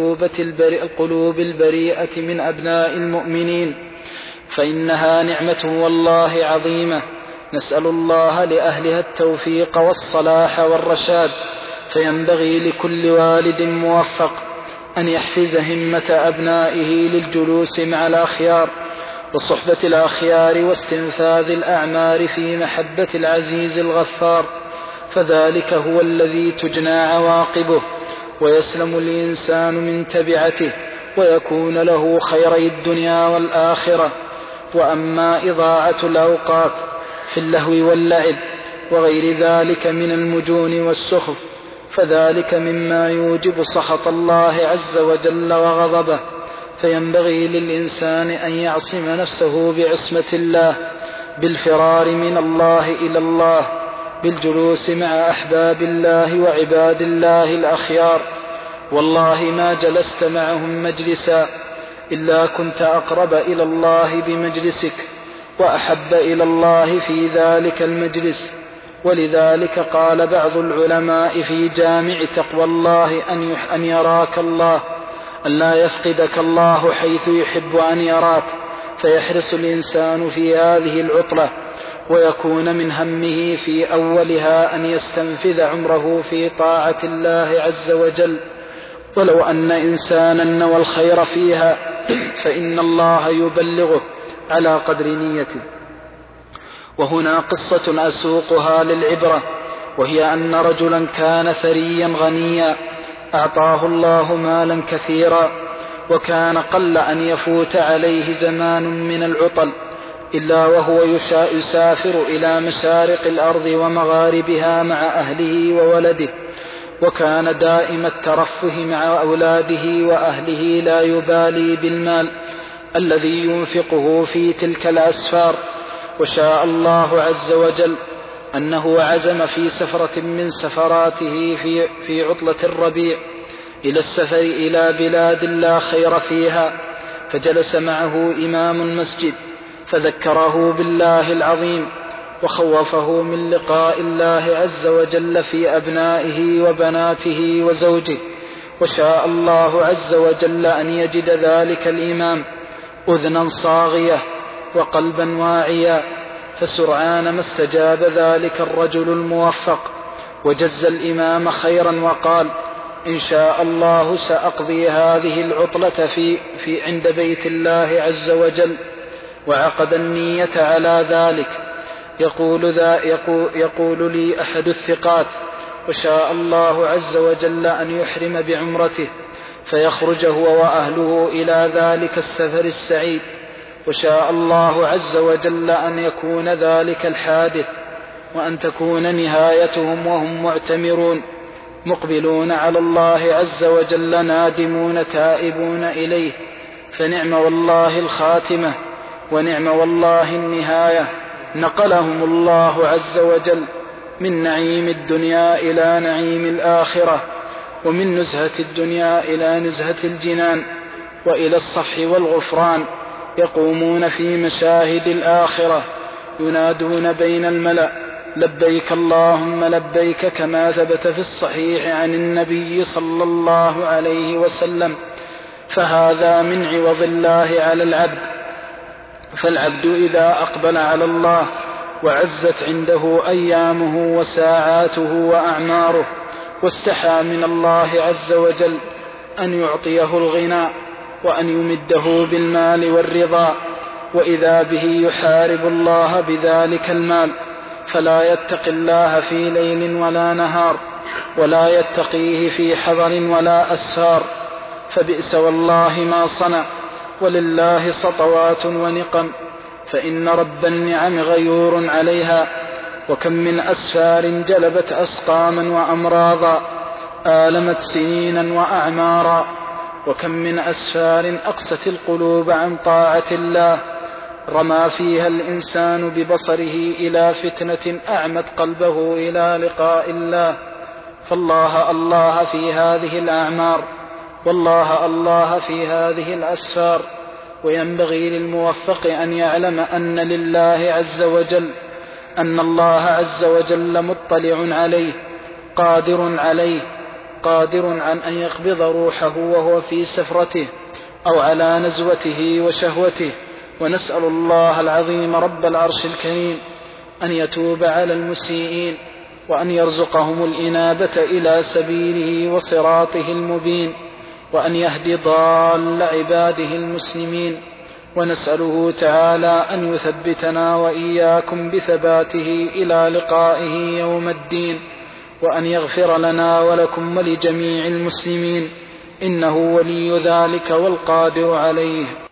Speaker 2: القلوب البريئة من أبناء المؤمنين، فإنها نعمة والله عظيمة، نسأل الله لأهلها التوفيق والصلاح والرشاد. فينبغي لكل والد موفق أن يحفز همة أبنائه للجلوس مع الأخيار وصحبة الأخيار واستنفاذ الأعمار في محبة العزيز الغفار، فذلك هو الذي تجنى عواقبه ويسلم الإنسان من تبعته ويكون له خيري الدنيا والآخرة. وأما إضاعة الأوقات في اللهو واللعب وغير ذلك من المجون والسخف فذلك مما يوجب سخط الله عز وجل وغضبه، فينبغي للإنسان أن يعصم نفسه بعصمة الله بالفرار من الله إلى الله، بالجلوس مع أحباب الله وعباد الله الأخيار. والله ما جلست معهم مجلسا إلا كنت أقرب إلى الله بمجلسك وأحب إلى الله في ذلك المجلس. ولذلك قال بعض العلماء في جامع تقوى الله أن يراك الله، أن لا يفقدك الله حيث يحب أن يراك، فيحرص الإنسان في هذه العطلة ويكون من همه في أولها أن يستنفذ عمره في طاعة الله عز وجل، ولو أن إنسانا نوى الخير فيها فإن الله يبلغه على قدر نيته. وهنا قصة أسوقها للعبرة، وهي أن رجلا كان ثريا غنيا أعطاه الله مالا كثيرا، وكان قل أن يفوت عليه زمان من العطل إلا وهو يسافر إلى مشارق الأرض ومغاربها مع أهله وولده، وكان دائم الترفه مع أولاده وأهله لا يبالي بالمال الذي ينفقه في تلك الأسفار. وشاء الله عز وجل أنه عزم في سفرة من سفراته في عطلة الربيع إلى السفر إلى بلاد لا خير فيها، فجلس معه إمام المسجد فذكره بالله العظيم وخوفه من لقاء الله عز وجل في أبنائه وبناته وزوجه. وشاء الله عز وجل أن يجد ذلك الإمام أذنا صاغية وقلبا واعيا، فسرعان ما استجاب ذلك الرجل الموفق وجز الإمام خيرا وقال: إن شاء الله سأقضي هذه العطلة في عند بيت الله عز وجل، وعقد النية على ذلك. يقول لي أحد الثقات: وشاء الله عز وجل أن يحرم بعمرته فيخرج هو وأهله إلى ذلك السفر السعيد، وشاء الله عز وجل أن يكون ذلك الحادث وأن تكون نهايتهم وهم معتمرون مقبلون على الله عز وجل نادمون تائبون إليه، فنعم والله الخاتمة ونعم والله النهاية. نقلهم الله عز وجل من نعيم الدنيا إلى نعيم الآخرة، ومن نزهة الدنيا إلى نزهة الجنان، وإلى الصفح والغفران. يقومون في مشاهد الآخرة ينادون بين الملأ: لبيك اللهم لبيك، كما ثبت في الصحيح عن النبي صلى الله عليه وسلم. فهذا من عوض الله على العبد، فالعبد إذا أقبل على الله وعزت عنده أيامه وساعاته وأعماره واستحى من الله عز وجل أن يعطيه الغنى وأن يمده بالمال والرضا، وإذا به يحارب الله بذلك المال، فلا يتقي الله في ليل ولا نهار، ولا يتقيه في حضر ولا أسفار، فبئس والله ما صنع. ولله سطوات ونقم، فإن رب النعم غيور عليها، وكم من أسفار جلبت أسقاما وأمراضا، آلمت سنينا وأعمارا، وكم من أسفار أقست القلوب عن طاعة الله رمى فيها الإنسان ببصره إلى فتنة أعمت قلبه إلى لقاء الله. فالله الله في هذه الأعمار، والله الله في هذه الأسفار. وينبغي للموفق أن يعلم أن لله عز وجل، أن الله عز وجل مطلع عليه قادر عن أن يقبض روحه وهو في سفرته أو على نزوته وشهوته. ونسأل الله العظيم رب العرش الكريم أن يتوب على المسيئين، وأن يرزقهم الإنابة إلى سبيله وصراطه المبين، وأن يهدي ضال عباده المسلمين. ونسأله تعالى أن يثبتنا وإياكم بثباته إلى لقائه يوم الدين، وأن يغفر لنا ولكم ولجميع المسلمين، إنه ولي ذلك والقادر عليه.